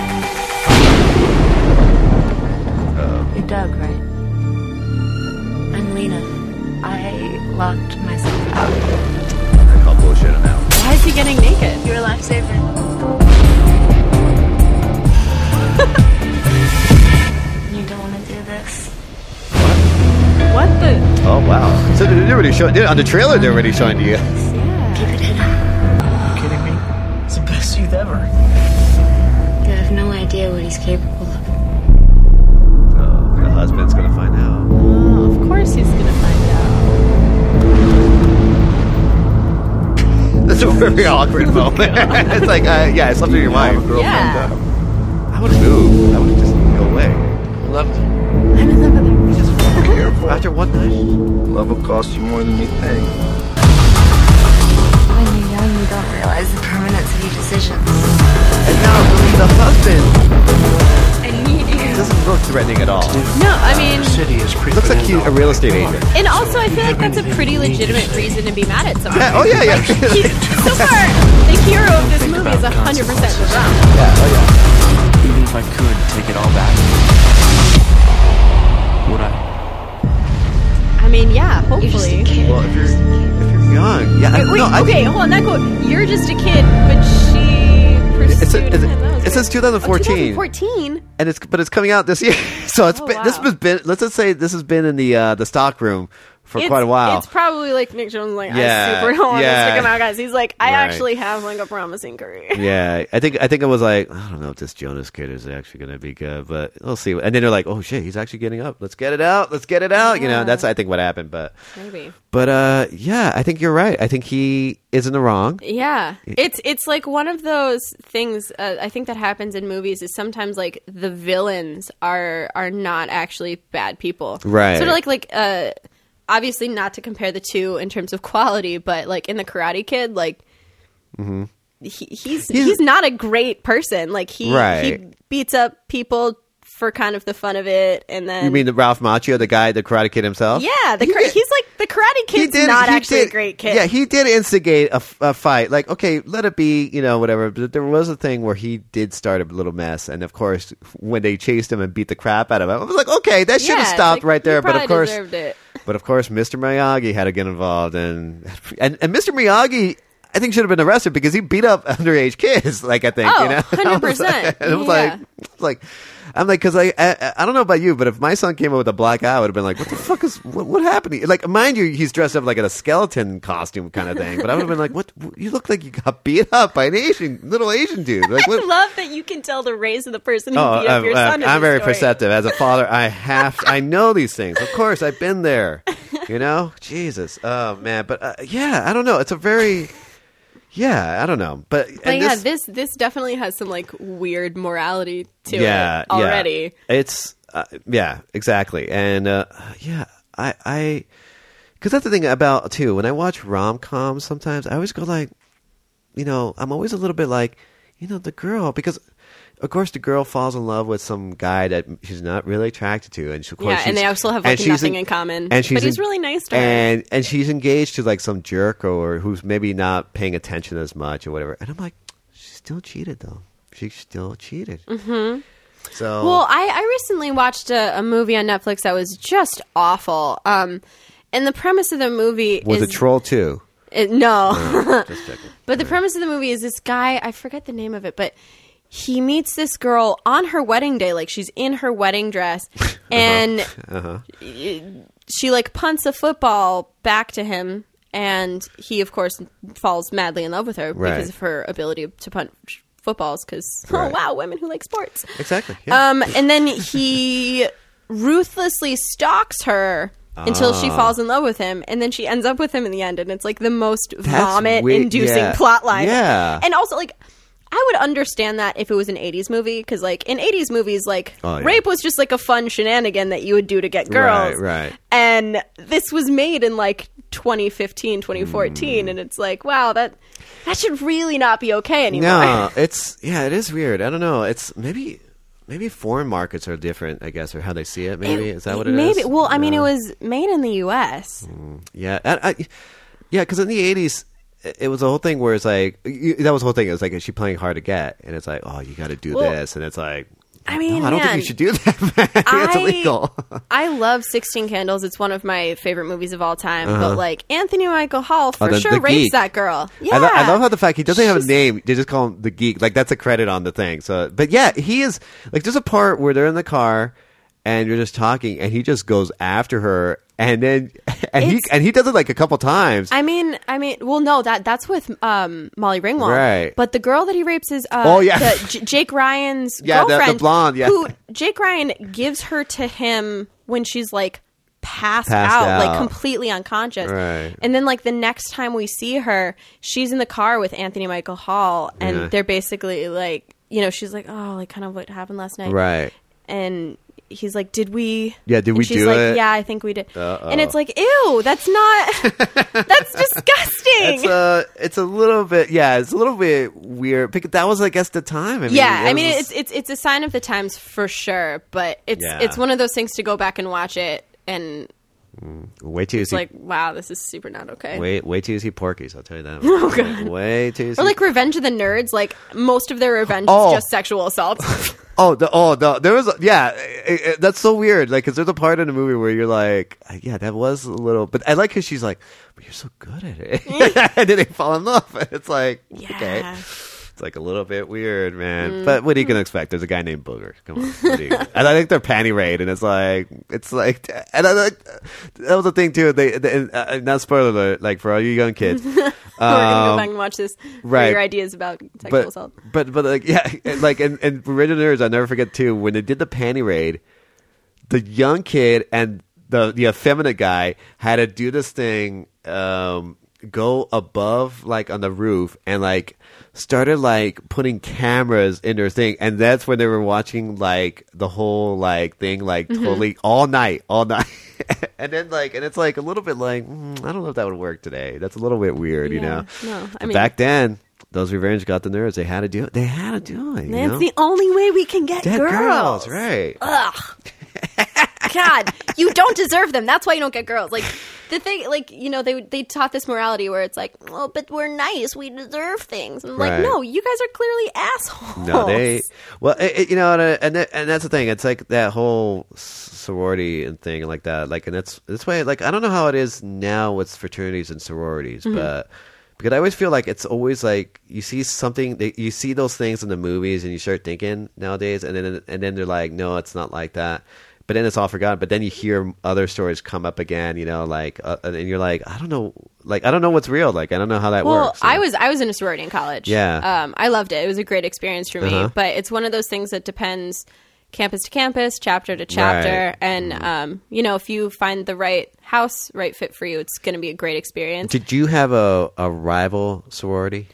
You're Doug, right? I'm Lena. I locked myself out. I call bullshit on that one. Why is he getting naked? You're a lifesaver. You don't want to do this. What the? Oh wow! So they're already showing on the trailer. They're already showing you. Yeah. Keep it hidden. Are you kidding me? It's the best youth ever. You have no idea what he's capable of. Oh, your husband's gonna find out. Oh, of course he's gonna find out. That's a very awkward moment. It's like, yeah, it's something your wife. Yeah. I would move. I would just go away. Love you. I'm in love with him. Careful. After one night. Love will cost you more than you think. When you're young, you don't realize the permanence of your decisions. And now the husband I need you. doesn't look threatening at all. No, I mean, City is creeping. Looks like he's a real estate agent. and also I feel like that's a pretty legitimate reason to be mad at someone. Oh yeah, yeah. So far, the hero of this movie is 100% LeBron. Even if I could take it all back, would I? I mean, yeah, hopefully. Well, if you're young, yeah. Wait, no, okay, hold on. That quote. You're just a kid, but she pursued him. That was it says weird. 2014. 2014. And it's coming out this year. So it's Oh, been, wow. this has been, let's just say this has been in the stock room for quite a while. It's probably like Nick Jones, like, Yeah, I super don't want yeah. to stick him out, guys. He's like, I Right. actually have like a promising career. Yeah, I think it was like, I don't know if this Jonas kid is actually going to be good, but we'll see. And then they're like, oh shit, he's actually getting up. Let's get it out. You know, that's I think what happened. But Maybe. yeah, I think you're right. I think he is in the wrong. Yeah, it's like one of those things. I think that happens in movies is sometimes like the villains are not actually bad people, Right. Sort of like obviously not to compare the two in terms of quality, but like in the Karate Kid, like he's not a great person. Like he beats up people for kind of the fun of it, and then You mean the Ralph Macchio, the guy, the Karate Kid himself? yeah, he's like the Karate Kid's not actually a great kid. Yeah, he did instigate a fight. Like, okay, let it be, you know, whatever. But there was a thing where he did start a little mess, and of course, when they chased him and beat the crap out of him, I was like, okay, that should have Yeah, stopped like, right there. he But of probably course, deserved it. Mr. Miyagi had to get involved, and Mr. Miyagi, I think, should have been arrested because he beat up underage kids. Like, I think, Oh, you know, 100%. It was Yeah. like. I'm like, because I don't know about you, but if my son came up with a black eye, I would have been like, what the fuck is, what happened? Like, mind you, he's dressed up like in a skeleton costume kind of thing, but I would have been like, what, you look like you got beat up by an little Asian dude. Like, what? I love that you can tell the race of the person who beat up your son. in I'm this very story. perceptive. As a father, I know these things. Of course, I've been there, you know? Jesus. Oh, man. But, yeah, I don't know. It's a very... Yeah, I don't know, but yeah, this definitely has some like weird morality to it already. Yeah. It's yeah, exactly, and yeah, I because that's the thing about too. When I watch rom-coms, sometimes I always go like, you know, I'm always a little bit like, you know, the girl, because of course the girl falls in love with some guy that she's not really attracted to, and of course and they also have like nothing in common. And but he's really nice to her. And she's engaged to like some jerk or who's maybe not paying attention as much or whatever. And I'm like, she still cheated though. She still cheated. Mm-hmm. So well, I recently watched a movie on Netflix that was just awful. And the premise of the movie was is it Troll 2? No. Just checking. But the premise of the movie is this guy, I forget the name of it, but he meets this girl on her wedding day, like she's in her wedding dress, and she like punts a football back to him, and he of course falls madly in love with her because of her ability to punt footballs, because oh wow, women who like sports. Exactly. Yeah. And then he ruthlessly stalks her until she falls in love with him, and then she ends up with him in the end, and it's like the most vomit-inducing plot line. Yeah. And also, like, I would understand that if it was an 80s movie, because, like, in 80s movies, like, rape was just, like, a fun shenanigan that you would do to get girls. Right. And this was made in, like, 2015, 2014, and it's like, wow, that should really not be okay anymore. No, it is weird. I don't know. It's maybe foreign markets are different, I guess, or how they see it. Maybe is that what it is? Maybe. Well, I mean, it was made in the U.S. Yeah, because in the 80s, it was a whole thing where it's like that was the whole thing. It was like, is she playing hard to get? And it's like, oh, you got to do this, and it's like. I mean, no, I don't think you should do that, man. It's illegal. I love 16 Candles. It's one of my favorite movies of all time. But, like, Anthony Michael Hall for sure rapes geek. that girl. Yeah. I love how the fact he doesn't have a name. They just call him the geek. Like, that's a credit on the thing. So, but yeah, he is, like, there's a part where they're in the car and you're just talking and he just goes after her. And then, he does it like a couple times. I mean, well, no, that's with Molly Ringwald, right? But the girl that he rapes is Jake Ryan's the girlfriend, blonde, who Jake Ryan gives her to him when she's like passed out, like completely unconscious. Right. And then like the next time we see her, she's in the car with Anthony Michael Hall, and they're basically like, you know, she's like, oh, like kind of what happened last night, right? And he's like, did we? Yeah, did we she's do like, it? Yeah, I think we did. And it's like, ew, that's not. That's disgusting. It's a little bit. Yeah, it's a little bit weird. Because that was, I guess, the time. It's a sign of the times for sure. But it's one of those things to go back and watch it and. Wait till you see. Like, wow, this is super not okay. Wait till you see Porky's. I'll tell you that. Oh god. Wait till you see. Or like Revenge of the Nerds. Like most of their revenge is just sexual assault. There was that's so weird. Like, because there's a part in the movie where you're like, yeah, that was a little. But I like because she's like, but you're so good at it, and then they fall in love. And it's like, okay. It's like a little bit weird, man. But what are you gonna expect? There's a guy named Booger. Come on. And I think they're panty raid, and it's like, and I like that was the thing too. They not spoiler alert, like for all you young kids. We're gonna go back and watch this for your ideas about sexual assault. But like like in Original Nerds, I'll never forget too when they did the panty raid. The young kid and the effeminate guy had to do this thing, go above like on the roof and like started like putting cameras in their thing, and that's when they were watching like the whole like thing like totally all night. And then like, and it's like a little bit like, I don't know if that would work today. That's a little bit weird, you know. No, I mean, back then, those revenge got the nerds. They had to do it. That's the only way we can get girls, right? Ugh. God, you don't deserve them. That's why you don't get girls. Like the thing, like, you know, they taught this morality where it's like, well, but we're nice, we deserve things. And I'm like, no, you guys are clearly assholes. No, you know, and that's the thing. It's like that whole sorority and thing like that. Like, and that's why. Like, I don't know how it is now with fraternities and sororities, but. Because I always feel like it's always like you see something, you see those things in the movies, and you start thinking nowadays, and then they're like, no, it's not like that. But then it's all forgotten. But then you hear other stories come up again, you know, like, and you're like, I don't know what's real. Like, I don't know how that works. Well, I was in a sorority in college. Yeah. I loved it. It was a great experience for me. But it's one of those things that depends campus to campus, chapter to chapter. Right. And, you know, if you find the right house, right fit for you, it's going to be a great experience. Did you have a rival sorority?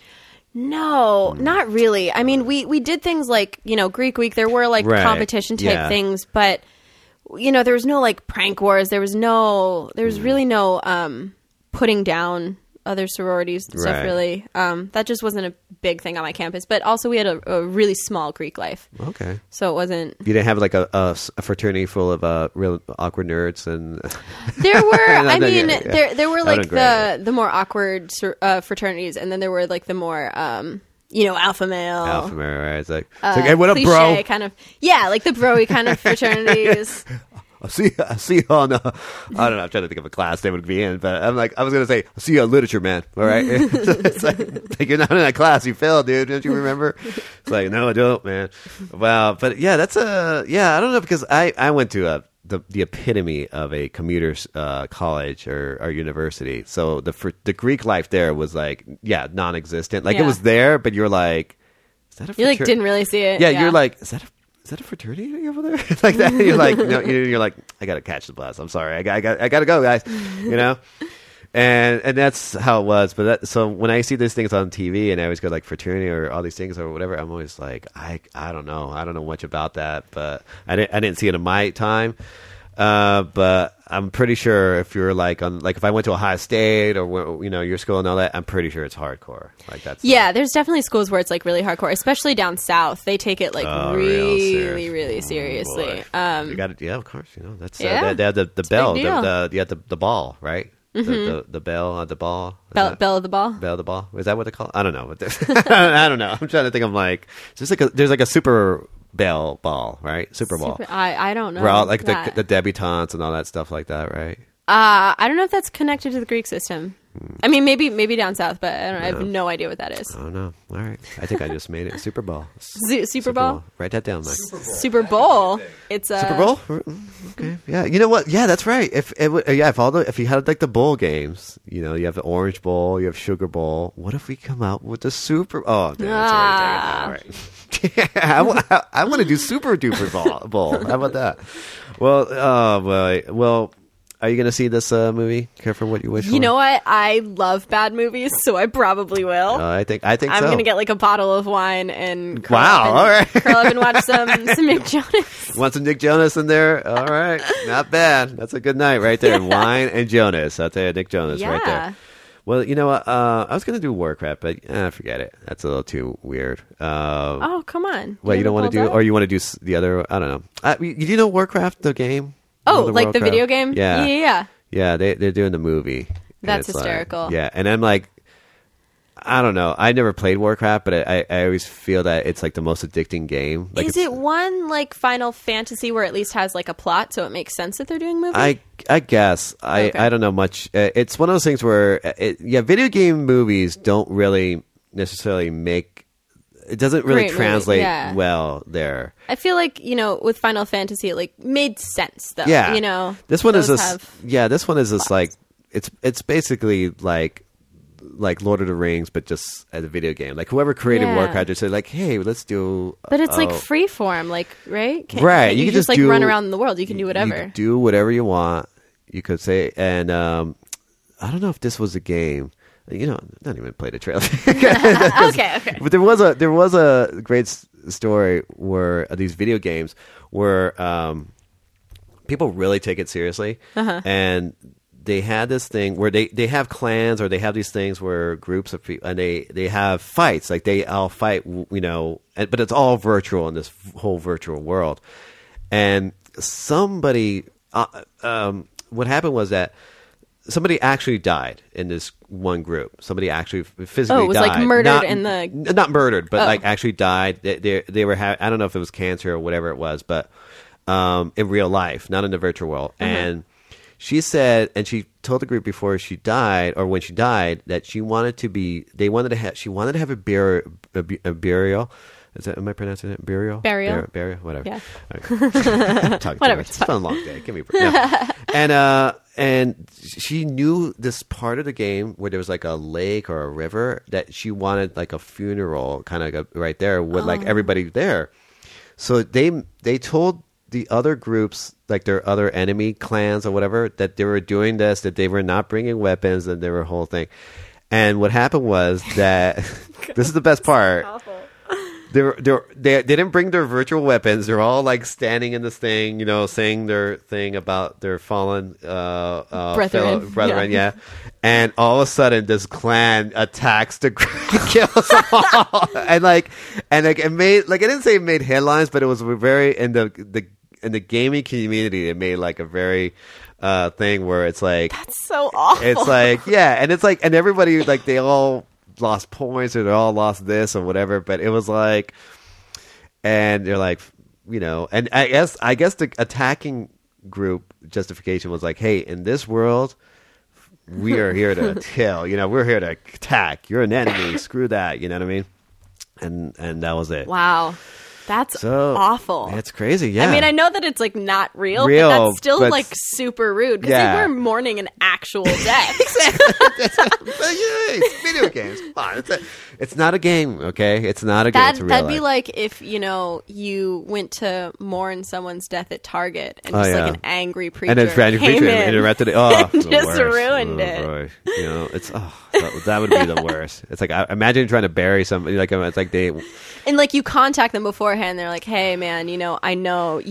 No, not really. I mean, we did things like, you know, Greek Week. There were like competition type things, but you know, there was no like prank wars. There was really no putting down other sororities and stuff. Really, that just wasn't a big thing on my campus. But also, we had a really small Greek life. Okay, so it wasn't. You didn't have like a fraternity full of real awkward nerds, and there were. I mean, there were like the more awkward fraternities, and then there were like the more. You know, alpha male, right? It's like hey, what up, bro? Kind of, yeah, like the bro-y kind of fraternities. I'll see you on. I don't know. I'm trying to think of a class they would be in, but I was gonna say, I'll see you on literature, man. All right, it's like you're not in that class. You failed, dude. Don't you remember? It's like, no, I don't, man. Wow, but yeah, that's I don't know, because I went to the epitome of a commuter's college or university. So the Greek life there was like, non-existent. Like it was there, but you're like, is that a fraternity? You like didn't really see it. Yeah, you're like, is that a fraternity over there? Like that. You're like, no, you're like, I gotta catch the bus. I'm sorry, I gotta go, guys. You know. And that's how it was. But so when I see these things on TV, and I always go like fraternity or all these things or whatever, I'm always like, I don't know much about that, but I didn't see it in my time. But I'm pretty sure if you're like if I went to Ohio State or your school and all that, I'm pretty sure it's hardcore. Like that's there's definitely schools where it's like really hardcore, especially down south. They take it like really, really seriously. You got it. Yeah, of course. That's they have the bell. The ball, right? Mm-hmm. The bell, the ball. Bell of the ball. Bell of the ball. Is that what they call it? I don't know. I don't know. I'm trying to think. I'm like, there's like a super bell ball, right? Super ball. I don't know. Where all like the debutantes and all that stuff like that, right? I don't know if that's connected to the Greek system. I mean, maybe down south, but I have no idea what that is. I don't know. All right. I think I just made it. Super Bowl. Super Bowl? Write that down, Mike. Super Bowl. It's Super Bowl? Okay. Yeah. You know what? Yeah, that's right. If you had like the bowl games, you have the Orange Bowl, you have Sugar Bowl. What if we come out with the Super? Oh, damn, that's right. All right. I want to do Super Duper Bowl. How about that? Well. Are you going to see this movie? Careful what you wish for. You know what? I love bad movies, so I probably will. I think I'm so. going to get like a bottle of wine and curl up and watch some Nick Jonas. Want some Nick Jonas in there? All right. Not bad. That's a good night right there. Wine and Jonas. I'll tell you, Nick Jonas right there. Well, you know what? I was going to do Warcraft, but forget it. That's a little too weird. Oh, come on. Well, you don't want to do, or you want to do the other, I don't know. You know Warcraft, the game? Oh, like the video game? Yeah. Yeah, they're doing the movie. That's hysterical. Like, yeah, and I'm like, I don't know. I never played Warcraft, but I always feel that it's like the most addicting game. Like Is it one like Final Fantasy where it at least has like a plot, so it makes sense that they're doing a movie? I guess. I don't know much. It's one of those things where, video game movies don't really necessarily make... It doesn't really translate well there. I feel like, with Final Fantasy, it like made sense though. Yeah. This one is this one is just like, it's basically like Lord of the Rings, but just as a video game. Like whoever created Warcraft just said like, hey, let's do. But it's like free form, like, right? Right. You can just like run around in the world. You can do whatever. You can do whatever you want. You could say, and I don't know if this was a game. Not even played a trailer. Okay. But there was a great story where these video games where people really take it seriously, and they had this thing where they have clans, or they have these things where groups of people, and they have fights, like they all fight, but it's all virtual in this whole virtual world. And somebody, what happened was that somebody actually died in this one group. Somebody actually physically died. Oh, it was died. like murdered in the... Not murdered, but like actually died. They were I don't know if it was cancer or whatever it was, but in real life, not in the virtual world. And she said, and she told the group before she died, or when she died, that she wanted to have a burial. Am I pronouncing it? Burial? Burial, whatever. Yeah. Whatever. It's been a long day. Give me a break. And she knew this part of the game where there was like a lake or a river that she wanted like a funeral kind of right there with like everybody there. So they told the other groups, like their other enemy clans or whatever, that they were doing this, that they were not bringing weapons, and they were a whole thing. And what happened was that this is the best part. They didn't bring their virtual weapons. They're all like standing in this thing, saying their thing about their fallen brethren. Yeah. And all of a sudden, this clan attacks the kills them all. and it made it didn't say it made headlines, but it was very in the gaming community. It made like a very thing where it's like, that's so awful. It's like, and it's like, and everybody like they all lost points, or they all lost this or whatever, but it was like, and they're like, and I guess the attacking group justification was like, hey, in this world, we are here to kill, we're here to attack. You're an enemy. Screw that. You know what I mean? And that was it. Wow. That's awful. It's crazy, yeah. I mean, I know that it's like not real, but that's still like super rude, because they were mourning an actual death. It's video games. Come on, it's not a game, okay? It's not a game. That'd be like if you went to mourn someo's death at Target, and just like an angry preacher came in interrupted it. and just ruined it. Boy. It's that would be the worst. It's like, imagine trying to bury somebody. Like it's like they. And like you contact them beforehand, they're like, "Hey, man, I know you don't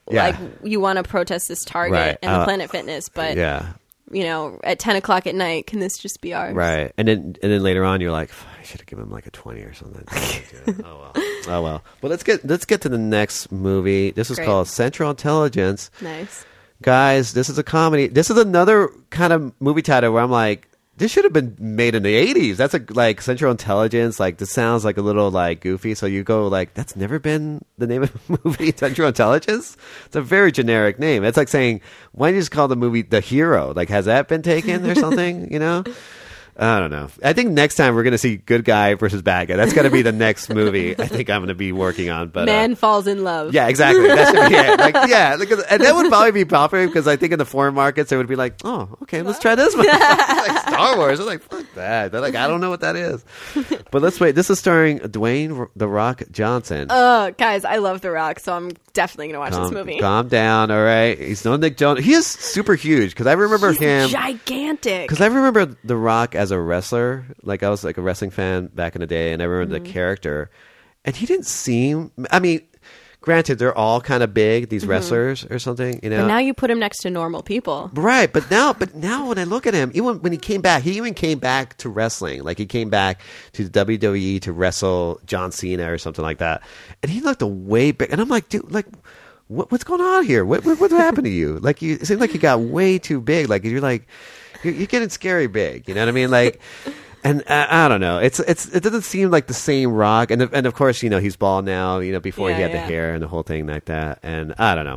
Yeah. like you want to protest this Target Right. and the Planet Fitness, but Yeah. you know, at 10 o'clock at night, can this just be ours? Right. And then later on, you're like, I should have given him like a 20 or something. Oh well. But let's get to the next movie. This is Great. called Central Intelligence. Nice. Guys, this is a comedy. This is another kind of movie title where I'm like, this should have been made in the 80s. That's like Central Intelligence. Like, this sounds like a little like goofy. So you go like, that's never been the name of the movie, Central Intelligence? It's a very generic name. It's like saying, why don't you just call the movie The Hero? Like, has that been taken or something? You know? I don't know. I think next time we're going to see good guy versus bad guy. That's going to be the next movie I think I'm going to be working on. But Man falls in love. yeah, exactly. That should be it. Like, yeah, and that would probably be popular because I think in the foreign markets they would be like, oh, okay, let's try this one. Like Star Wars. They're like, fuck that. They're like, I don't know what that is. But let's wait. This is starring Dwayne The Rock Johnson. Guys, I love The Rock, so I'm definitely going to watch this movie. Calm down, all right? He's no Nick Jonas. He is super huge because I remember him. Gigantic. Because I remember The Rock as a wrestler. Like, I was like a wrestling fan back in the day, and I remember the character. And he didn't seem... I mean, granted, they're all kind of big, these wrestlers or something, you know? But now you put him next to normal people. Right, but now when I look at him, even when he came back to wrestling. Like, he came back to the WWE to wrestle John Cena or something like that. And he looked a way big. And I'm like, dude, like... What's going on here? What happened to you? Like, it seemed like you got way too big. Like, you're getting scary big. You know what I mean? Like, and I don't know. It doesn't seem like the same Rock. And of course, you know, he's bald now. You know, before he had the hair and the whole thing like that. And I don't know.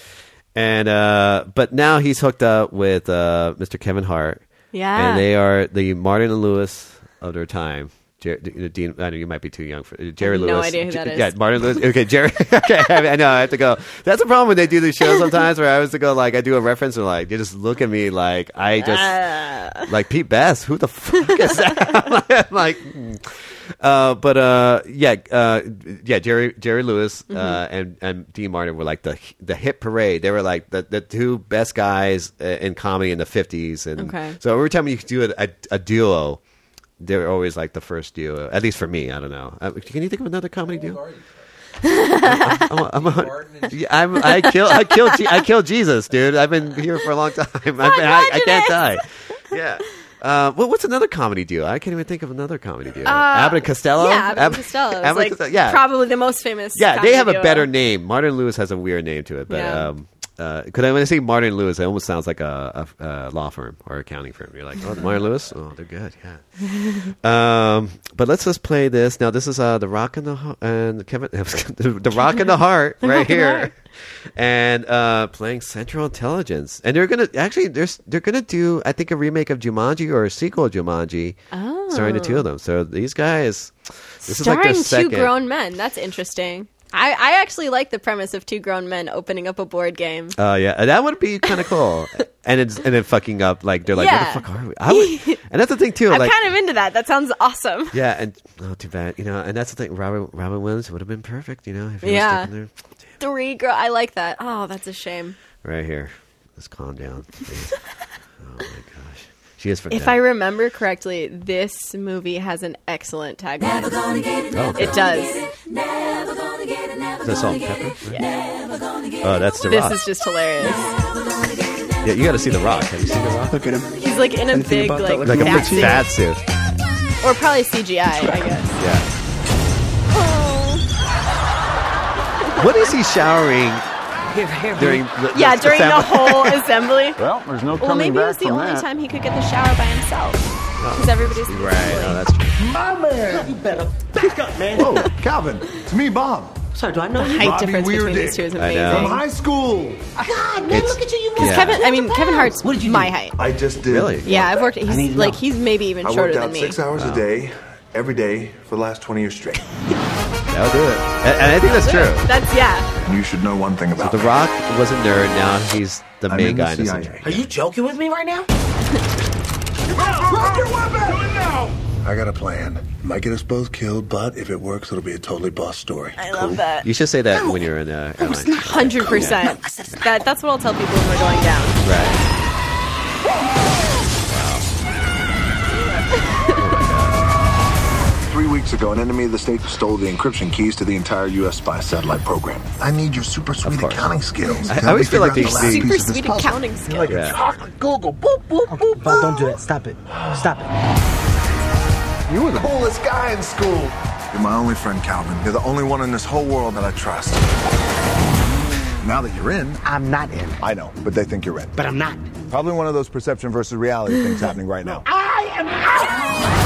And but now he's hooked up with Mr. Kevin Hart. Yeah, and they are the Martin and Lewis of their time. Dean, I know you might be too young for Jerry Lewis. No idea who that is. Yeah, Martin Lewis. Okay, Jerry. Okay, I know. I have to go. That's the problem when they do these shows sometimes, where I was to go like I do a reference and like they just look at me like I just like Pete Best. Who the fuck is that? like, Jerry Lewis and Dean Martin were like the hit parade. They were like the two best guys in comedy in the 50s, and so every time you do a duo. They're always like the first duo, at least for me. I don't know. Can you think of another comedy duo? I killed Jesus, dude. I've been here for a long time. I can't die. Yeah. What's another comedy duo? I can't even think of another comedy duo. Abbott and Costello. Yeah, Abbott and Costello. Probably the most famous. Yeah, they have a better name. Martin Lewis has a weird name to it, but. Because when I say Martin Lewis, it almost sounds like a law firm or accounting firm. You're like, oh, Martin Lewis? Oh, they're good, yeah. But let's just play this. Now, this is The Rock and Kevin, The Rock and the Heart right here. And playing Central Intelligence. And they're going to, they're going to do, I think, a remake of Jumanji or a sequel of Jumanji. Oh. Starring the two of them. So these guys, this is like their second. Two grown men. That's interesting. I actually like the premise of two grown men opening up a board game. Oh, yeah. That would be kind of cool. and then fucking up. Like, they're like, where the fuck are we? And that's the thing, too. I'm like, kind of into that. That sounds awesome. Yeah, and too bad. You know, and that's the thing. Robin Williams would have been perfect, you know, if he was sticking there. Three girl. I like that. Oh, that's a shame. Right here. Let's calm down. Please. Oh, my gosh. She is if I remember correctly, this movie has an excellent tagline. It does. Is that Salt and Pepper? Yeah. Oh, that's The Rock. This is just hilarious. Yeah, you got to see The Rock. Have you seen The Rock? Look at him. He's like in a big like a big fat suit. Or probably CGI, I guess. Yeah. What is he showering during the whole assembly? Well, there's no coming back from that. Well, maybe it was the only time he could get the shower by himself. Because everybody's right. Oh, that's true. My man! You better back up, man. Whoa, Calvin. It's me, Bob. Sorry, do I know you? The height difference between these two is amazing. From high school. God, man, look at you. Kevin Hart's my height. I just did. Really? Yeah, I've worked. He's maybe even shorter than me. I worked out 6 hours a day, every day, for the last 20 years straight. That'll do it. And I think that's true. That's You should know one thing about The Rock was a nerd. Now he's the main guy in this CIA. Are you joking with me right now? Drop your weapon! Do it now! I got a plan. Might get us both killed, but if it works, it'll be a totally boss story. I love that. You should say that when you're in the airline. 100%. That's what I'll tell people when we're going down. Right. Wow. Oh my God. 3 weeks weeks ago, an enemy of the state stole the encryption keys to the entire U.S. spy satellite program. I need your super sweet accounting skills. I always feel like these Super sweet accounting skills. Yeah. Chocolate Google. Boop, boop, boop, Bob, don't do that. Stop it. Stop it. You were the coolest guy in school. You're my only friend, Calvin. You're the only one in this whole world that I trust. Now that you're in, I'm not in. I know, but they think you're in. But I'm not. Probably one of those perception versus reality things happening right now. I am out!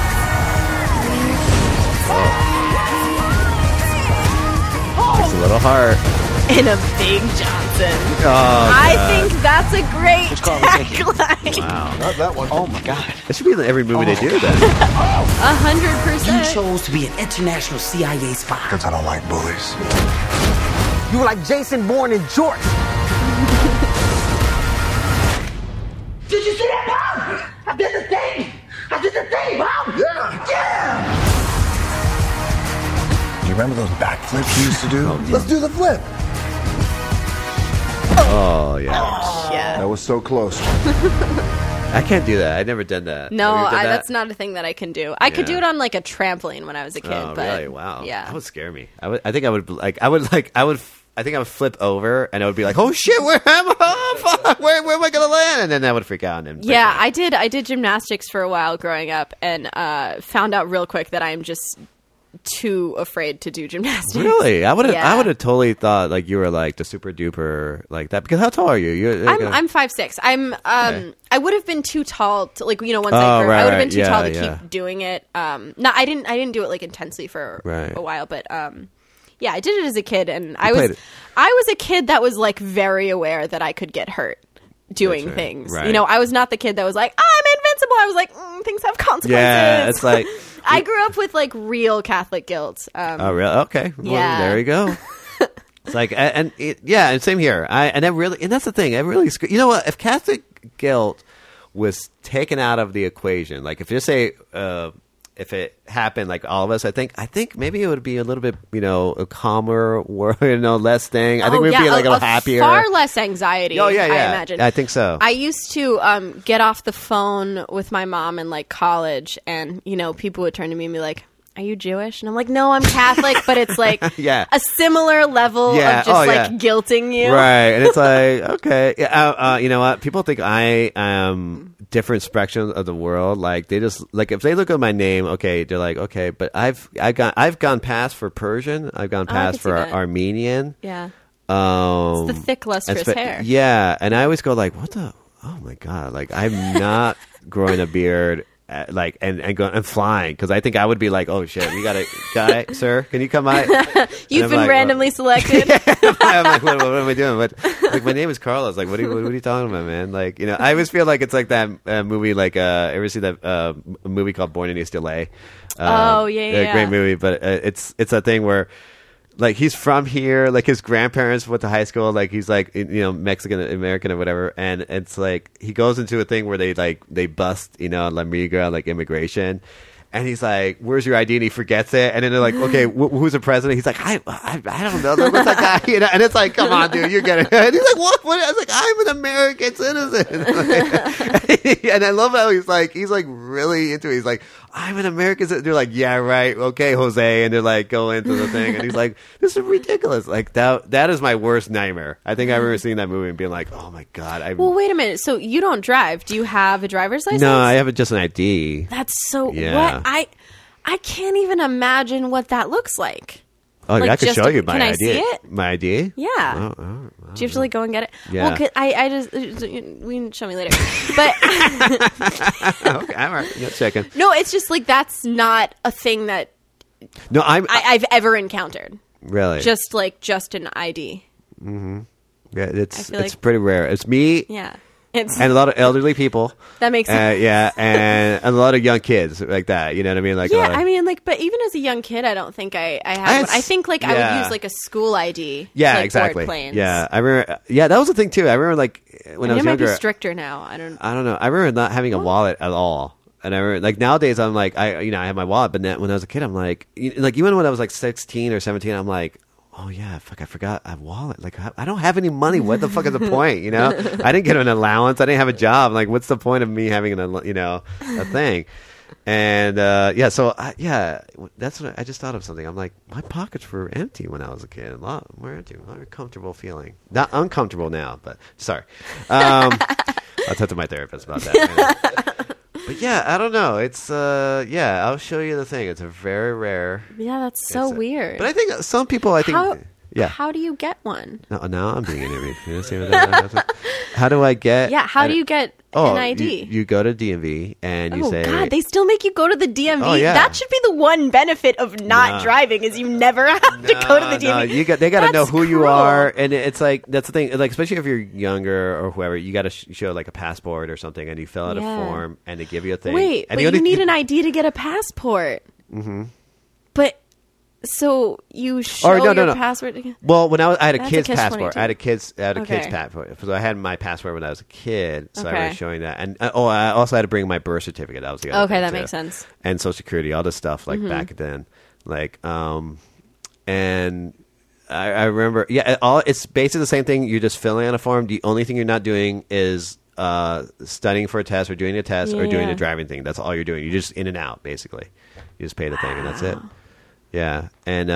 It's a little heart. In a Big Johnson. Oh, I God. think that's a great tagline. Wow. Not that one. Oh my God. It should be in every movie they do then. 100%. You chose to be an international CIA spy. Because I don't like bullies. You were like Jason Bourne and George. Did you see that, Bob? I did the thing. I did the thing, Bob. Yeah. Yeah. Do you remember those backflips you used to do? Let's do the flip. Oh, yeah. Yeah. That was so close. I can't do that. I never done that. No, Have you done that? that's not a thing that I can do. I could Yeah. do it on like a trampoline when I was a kid. Oh, but really? Wow. Yeah. That would scare me. I think I would flip over and I would be like, oh shit, where am I? Oh, fuck, where am I going to land? And then I would freak out. And Yeah, I did gymnastics for a while growing up, and found out real quick that I'm just too afraid to do gymnastics. Really? I would have Yeah. totally thought like you were like the super duper like that, because how tall are you? You're I'm 5'6". I would have been too tall to, like, once Oh, I grew, I would have right, been too yeah, tall to yeah. keep doing it. No, I didn't do it like intensely for Right. a while, but yeah, I did it as a kid, and I played was it. a kid that was like very aware that I could get hurt doing That's right. things. Right. I was not the kid that was like, I'm invincible. I was like, things have consequences. Yeah, it's like I grew up with like real Catholic guilt. oh really? Okay. Well, Yeah. there you go. It's like and same here. And that's the thing. I really you know what? If Catholic guilt was taken out of the equation, like if you say if it happened like all of us, I think maybe it would be a little bit, a calmer world, less thing. I think we'd be like a little happier. Far less anxiety. Oh, yeah. I imagine. I think so. I used to get off the phone with my mom in like college, and people would turn to me and be like, "Are you Jewish?" And I'm like, "No, I'm Catholic," but it's like Yeah. a similar level Yeah. of just Oh, yeah. guilting you. Right. And it's like, okay. Yeah, you know what? People think I am different spectrum of the world. Like they just like if they look at my name, okay, they're like, okay, but I've gone past for Persian. I've gone I past can see for that. Armenian. Yeah. It's the thick, lustrous hair. Yeah, and I always go like, what the? Oh my god! Like I'm not growing a beard. Like and going and flying, because I think I would be like, oh shit, we got a guy, sir, can you come by? You've been randomly selected. I'm like, what am I doing? But like, my name is Carlos. Like, what are you talking about, man? Like, I always feel like it's like that movie. Like, ever see that movie called Born in East LA? Oh yeah. Great movie, but it's a thing where. Like he's from here, like his grandparents went to high school, like he's like Mexican American or whatever, and it's like he goes into a thing where they bust La migra, like immigration, and he's like, "Where's your ID?" And he forgets it, and then they're like, "Okay, who's the president?" He's like, "I don't know, what's that guy?" And it's like, "Come on, dude, you're getting it." And he's like, "What?" I was like, "I'm an American citizen," and I love how he's like really into it. He's like, "I'm an American citizen." They're like, "Yeah, right, okay, Jose," and they're like, go into the thing, and he's like, "This is ridiculous." Like that is my worst nightmare. I think I remember seeing that movie and being like, "Oh my god." Well, wait a minute. So you don't drive? Do you have a driver's license? No, I have just an ID. That's so. Yeah. What I can't even imagine what that looks like. Oh, Like, I could just show you my can I ID. see it? My ID? Yeah. Oh, Do you have to like go and get it? Yeah. Well, I just we can show me later. But okay, all right. Yeah, checking. no, it's just like that's not a thing that No, I've ever encountered. really Just an ID. Yeah, it's feel like- pretty rare. It's me Yeah. It's and a lot of elderly people. that makes sense. Yeah, and a lot of young kids like that. You know what I mean? Like, a lot Yeah, of- I mean, like, but even as a young kid, I don't think I had one. I think, like, I would yeah. use, like, a school ID yeah, to, like, exactly. board planes. Yeah, I remember. Yeah, that was the thing too. I remember like when I was it might be younger. stricter now. I don't. I don't know. I remember not having a wallet at all. And I remember, like nowadays, I'm like, I have my wallet, but when I was a kid, I'm like even when I was like 16 or 17, I'm like, oh yeah, fuck, I forgot I have a wallet. Like I don't have any money. What the fuck is the point? I didn't get an allowance. I didn't have a job. Like, what's the point of me having a thing? And that's what I just thought of something. I'm like, my pockets were empty when I was a kid. A lot more empty, a lot more comfortable feeling. Not uncomfortable now, but sorry. I'll talk to my therapist about that. But yeah, I don't know. It's I'll show you the thing. It's a very rare. Yeah, that's so weird. But I think some people. How do you get one? No, now I'm being interviewed. You see what that is? How do I get? Yeah, how do you get an ID? You go to DMV and you say, "Oh God, they still make you go to the DMV." Oh, yeah. That should be the one benefit of not driving is you never have to go to the DMV. No, they got to know who you are, and it's like that's the thing. Like especially if you're younger or whoever, you got to show like a passport or something, and you fill out a form, and they give you a thing. Wait, and but you need an ID to get a passport. Mm-hmm. But. So you show your password again? Well, when I had a kid's passport. I had a kid's passport. So I had my passport when I was a kid. So I was showing that. And I also had to bring my birth certificate. That was the other thing that too. makes sense. And Social Security, all this stuff like back then. Like and I remember it's basically the same thing. You're just filling out a form. The only thing you're not doing is studying for a test or doing a test or doing a driving thing. That's all you're doing. You're just in and out basically. You just pay the thing and that's it. Yeah, and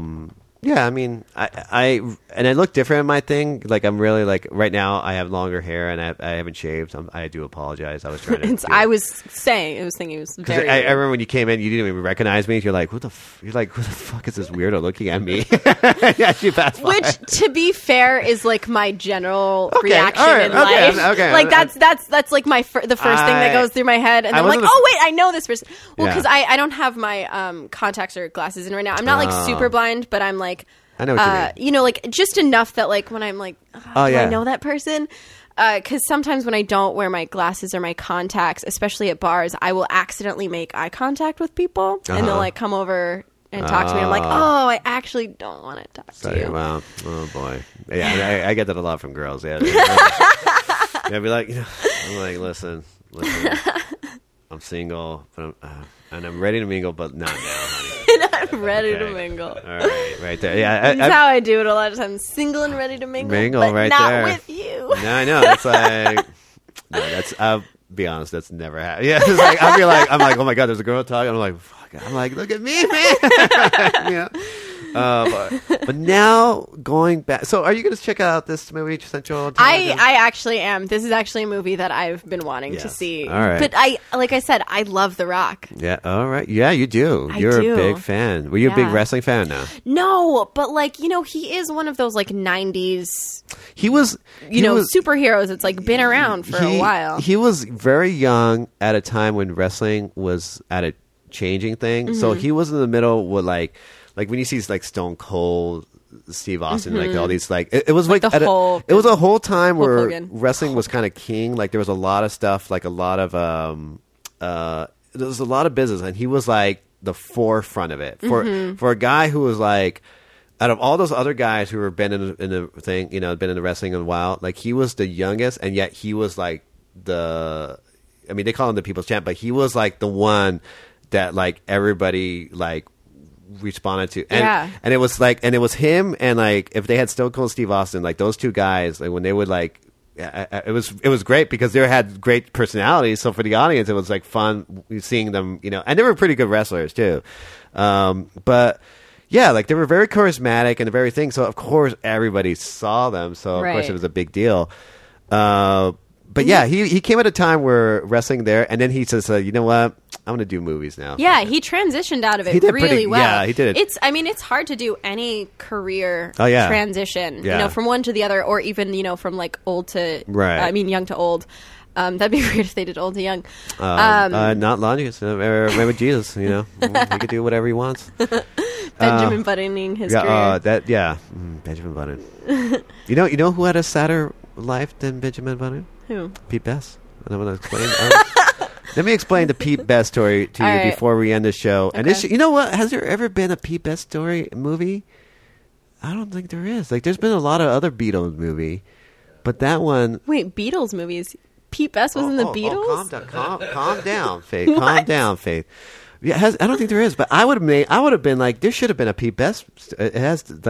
I mean, I look different in my thing. Like I'm really like right now. I have longer hair and I haven't shaved. I do apologize. I was trying to. I was thinking it was very. I remember when you came in, you didn't even recognize me. You're like, who the fuck is this weirdo looking at me? Yeah, she passed by. Which, to be fair, is like my general reaction in life. Okay, like that's like the first thing that goes through my head, and I'm like, oh wait, I know this person. Well, because I don't have my contacts or glasses in right now. I'm not like super blind, but I'm like. I know what you mean. You know, like just enough that like when I'm like, do I know that person? Because sometimes when I don't wear my glasses or my contacts, especially at bars, I will accidentally make eye contact with people, and they'll like come over and talk to me. I'm like, oh, I actually don't want to talk to you. Well, oh boy, yeah, I get that a lot from girls. Yeah, I'd be like, I'm like, listen, I'm single, but and I'm ready to mingle, but not now, honey. And I'm ready to mingle. All right there. Yeah, that's how I do it a lot of times. Single and ready to mingle, but right not there. with you. No, I know. It's like, I'll be honest, that's never happened. Yeah, it's like I'm like, oh my God, there's a girl talking. I'm like, fuck. I'm like, look at me, man. But now going back, so are you going to check out this movie, Central? I actually am. This is actually a movie that I've been wanting to see. All right. But like I said, I love The Rock. Yeah. All right. Yeah, you do. You're a big fan. Were you a big wrestling fan now? No, but like, he is one of those like 90s. He was superheroes. It's like been around for a while. He was very young at a time when wrestling was at a changing thing. Mm-hmm. So he was in the middle with like when you see like Stone Cold, Steve Austin, like all these like it was like it was a whole time where wrestling was kind of king. Like there was a lot of stuff, like a lot of there was a lot of business, and he was like the forefront of it for a guy who was like out of all those other guys who were been in the thing, been in the wrestling a while. Like he was the youngest, and yet he was like they call him the People's Champ, but he was like the one that like everybody like responded to, and it was like, and it was him, and like if they had Stone Cold, Steve Austin, like those two guys, like when they would like, it was great because they had great personalities. So for the audience, it was like fun seeing them, and they were pretty good wrestlers too. But yeah, like they were very charismatic and very thing. So of course everybody saw them. So of course it was a big deal. But yeah, he came at a time where wrestling there, and then he says, you know what? I'm going to do movies now. Yeah, he transitioned out of it really well. Yeah, he did it. It's hard to do any career transition, from one to the other, or even, from like old to, young to old. That'd be weird if they did old to young. Not logic. Remember Jesus, he could do whatever he wants. Benjamin buttoning his career. Benjamin Button. You know who had a sadder life than Benjamin Button? Who? Pete Best. And I'm going to explain. Let me explain the Pete Best story to you before we end the show. Okay. And you know what? Has there ever been a Pete Best story movie? I don't think there is. Like, there's been a lot of other Beatles movie, but that one. Wait, Beatles movies? Pete Best was in the Beatles? Calm down, Faith. Calm down, Faith. Yeah, I don't think there is, but I would have been like, there should have been a Pete Best. It has like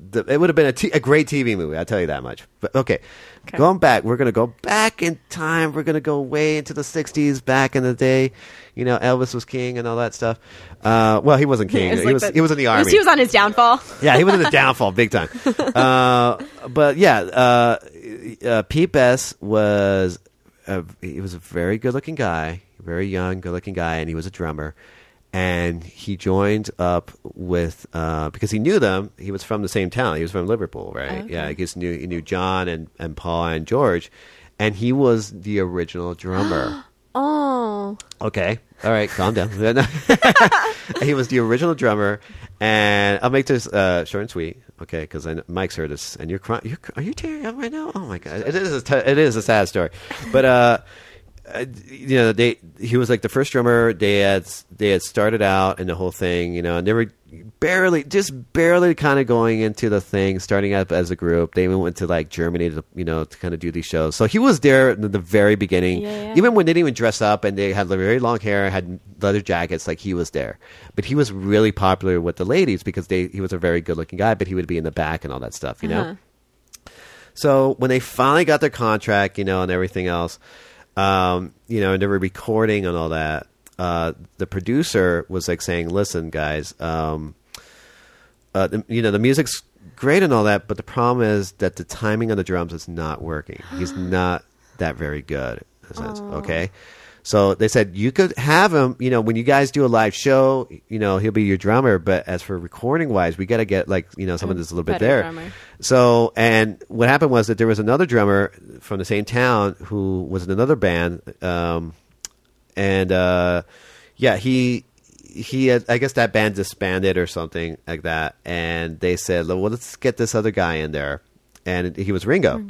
it would have been a great TV movie. I'll tell you that much. But okay. Going back, we're gonna go back in time. We're gonna go way into the '60s, back in the day. You know, Elvis was king and all that stuff. Well, he wasn't king. He was in the army. He was on his downfall. Yeah, he was in the downfall big time. But yeah, Pete Best was he was a very good-looking guy, very young, good-looking guy, and he was a drummer. And he joined up with because he knew them. He was from the same town. He was from Liverpool, right? Okay. Yeah, I guess he knew John and Paul and George, and he was the original drummer. Oh. Okay. All right. Calm down. He was the original drummer, and I'll make this short and sweet. Okay, because Mike's heard this, and you're crying. Are you tearing up right now? Oh my God! It is a sad story, but. You know, he was like the first drummer. They had started out in the whole thing, you know, and they were barely kind of going into the thing, starting up as a group. They even went to like Germany to kind of do these shows. So he was there in the very beginning, even when they didn't even dress up and they had very long hair, had leather jackets. Like he was there, but he was really popular with the ladies because he was a very good looking guy, but he would be in the back and all that stuff, you know. So when they finally got their contract, you know, and everything else. And they were recording and all that. The producer was like saying, "Listen, guys, the music's great and all that, but the problem is that the timing on the drums is not working. He's not that very good, in a sense." Okay, so they said you could have him. You know, when you guys do a live show, you know, he'll be your drummer. But as for recording wise, we got to get someone that's a little bit there. Drummer. So, and what happened was that there was another drummer from the same town who was in another band, he had, I guess that band disbanded or something like that, and they said, well, let's get this other guy in there, and he was Ringo.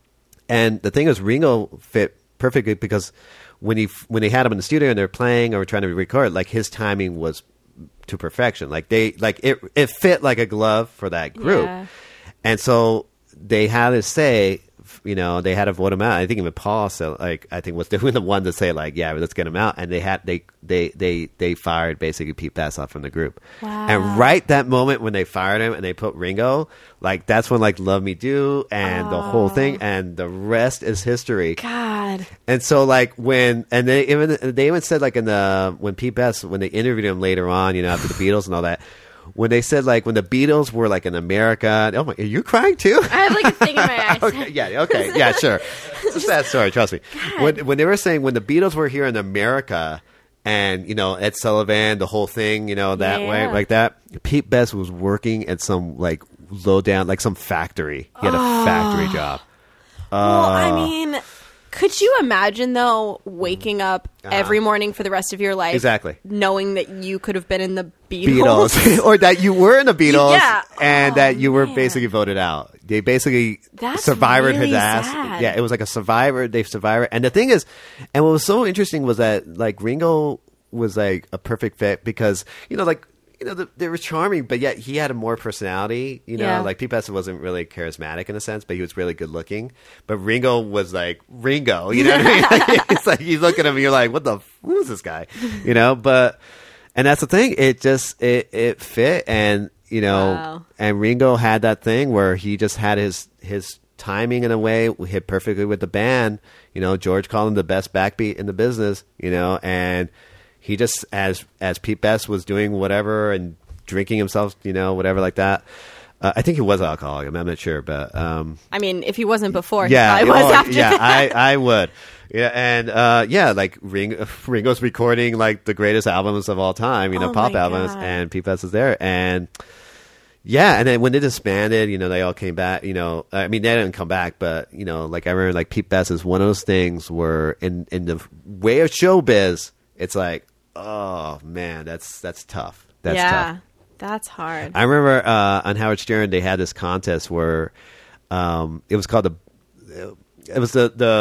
And the thing is, Ringo fit perfectly because when they had him in the studio and they're playing or trying to record, like his timing was to perfection. Like it fit like a glove for that group. Yeah. And so they had to say, you know, they had to vote him out. I think even Paul said, like, I think was the one to say, like, yeah, let's get him out. And they fired basically Pete Best off from the group. Wow. And right that moment when they fired him and they put Ringo, like that's when like Love Me Do and the whole thing, and the rest is history. God. And so like they even said like when Pete Best, when they interviewed him later on, you know, after the Beatles and all that. When they said, like, when the Beatles were, like, in America... Oh, my... Are you crying, too? I have, like, a thing in my eyes. Okay, yeah, sure. It's a sad story, trust me. When they were saying, when the Beatles were here in America, and, you know, Ed Sullivan, the whole thing, you know, that way, like that, Pete Best was working at some, like, low-down, like, some factory. He had a factory job. Well, I mean... Could you imagine, though, waking up every morning for the rest of your life, exactly, knowing that you could have been in the Beatles? Or that you were in the Beatles, and that you were basically voted out. They basically survived really his ass. Sad. Yeah, it was like a survivor. They survived. And the thing is, and what was so interesting was that, like, Ringo was, like, a perfect fit because, you know, like, you know, they were charming, but yet he had a more personality. You know, like Pete Best wasn't really charismatic in a sense, but he was really good looking. But Ringo was like Ringo. You know what I mean? Like, it's like you look at him and you're like, who is this guy? You know, and that's the thing. It just it fit, and you know, and Ringo had that thing where he just had his timing in a way hit perfectly with the band. You know, George called him the best backbeat in the business. You know, and he just, as Pete Best was doing whatever and drinking himself, you know, whatever like that. I think he was alcoholic. I'm not sure, but I mean, if he wasn't before, he probably was after that. I would. Yeah, and like Ringo's recording like the greatest albums of all time, you know, pop albums, and Pete Best is there, and yeah, and then when they disbanded, you know, they all came back. You know, I mean, they didn't come back, but you know, like I remember, like Pete Best is one of those things where in the way of showbiz, it's like, oh man, that's tough. That's tough. That's hard. I remember on Howard Stern they had this contest where it was called there was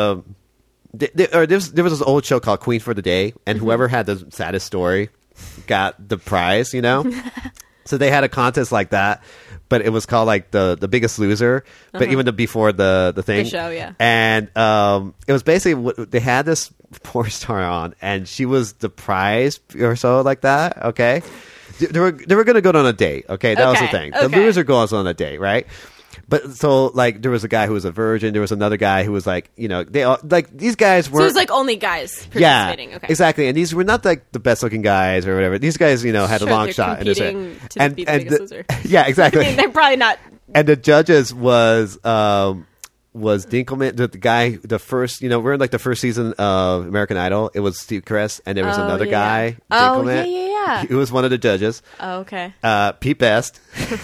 this old show called Queen for the Day, and whoever had the saddest story got the prize, you know. So they had a contest like that, but it was called like the Biggest Loser, but even before the thing, the show, yeah. And it was basically they had this porn star on, and she was the prize or so like that. Okay, they were going to go on a date. Okay, that was the thing. The loser goes on a date, right? But so like there was a guy who was a virgin. There was another guy who was like, they all like these guys were. So it was like only guys participating. Yeah, exactly. And these were not like the best looking guys or whatever. These guys, had a long shot in this way. And be the biggest loser. Yeah, exactly. I mean, they're probably not. And the judges was Dinkelman, the guy, the first, we're in like the first season of American Idol. It was Steve Carell, and there was another guy, Dinkelman. Yeah. He was one of the judges. Oh, okay. Pete Best.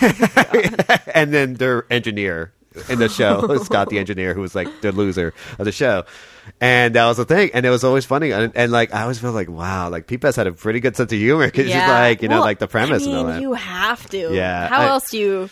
And then their engineer in the show, Scott the engineer, who was like the loser of the show. And that was the thing. And it was always funny. And like, I always felt like, wow, like Pete Best had a pretty good sense of humor because she's like, like the premise and all that. You have to. Yeah. How else do you...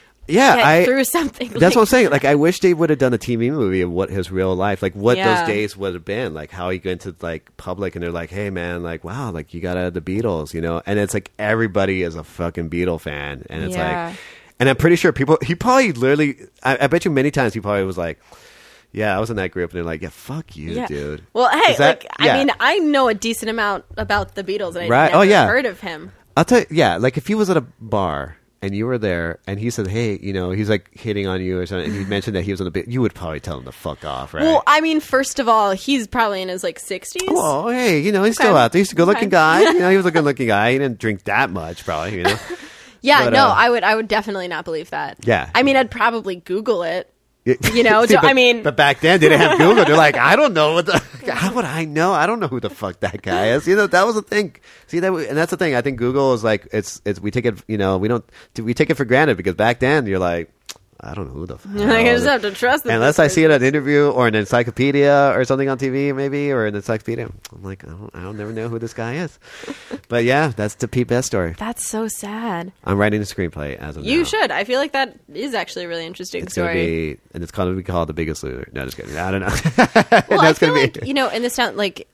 get through something. That's what I'm saying. Like, I wish they would have done a TV movie of what his real life, like what those days would have been, like how he got into like public, and they're like, "Hey, man, like, wow, like you got out of the Beatles, and it's like everybody is a fucking Beatle fan, and it's like, and I'm pretty sure he probably literally, I bet you many times he probably was like, yeah, I was in that group, and they're like, yeah, fuck you, dude. Well, hey, I mean, I know a decent amount about the Beatles, and I never heard of him. I'll tell you, like if he was at a bar. And you were there, and he said, "Hey, he's like hitting on you or something." And he mentioned that he was on the bit. You would probably tell him to fuck off, right? Well, I mean, first of all, he's probably in his like 60s. Oh, hey, he's still out there. He's a good-looking guy. He was a good-looking guy. He didn't drink that much, probably. Yeah, but, no, I would definitely not believe that. Yeah, I mean, I'd probably Google it. See, but back then they didn't have Google. They're like, I don't know how would I know? I don't know who the fuck that guy is. That was the thing. See that, and that's the thing. I think Google is like, it's we take it, we take it for granted because back then you're like, I don't know who the fuck. I just have to trust them. Unless I see it at an interview or an encyclopedia or something on TV, maybe, or an encyclopedia. I'm like, I'll never know who this guy is. But yeah, that's the Pete Best story. That's so sad. I'm writing a screenplay as of now. You should. I feel like that is actually a really interesting story. And it's going to be called The Biggest Loser. No, just kidding. I don't know. Well, I feel like, in this town, like,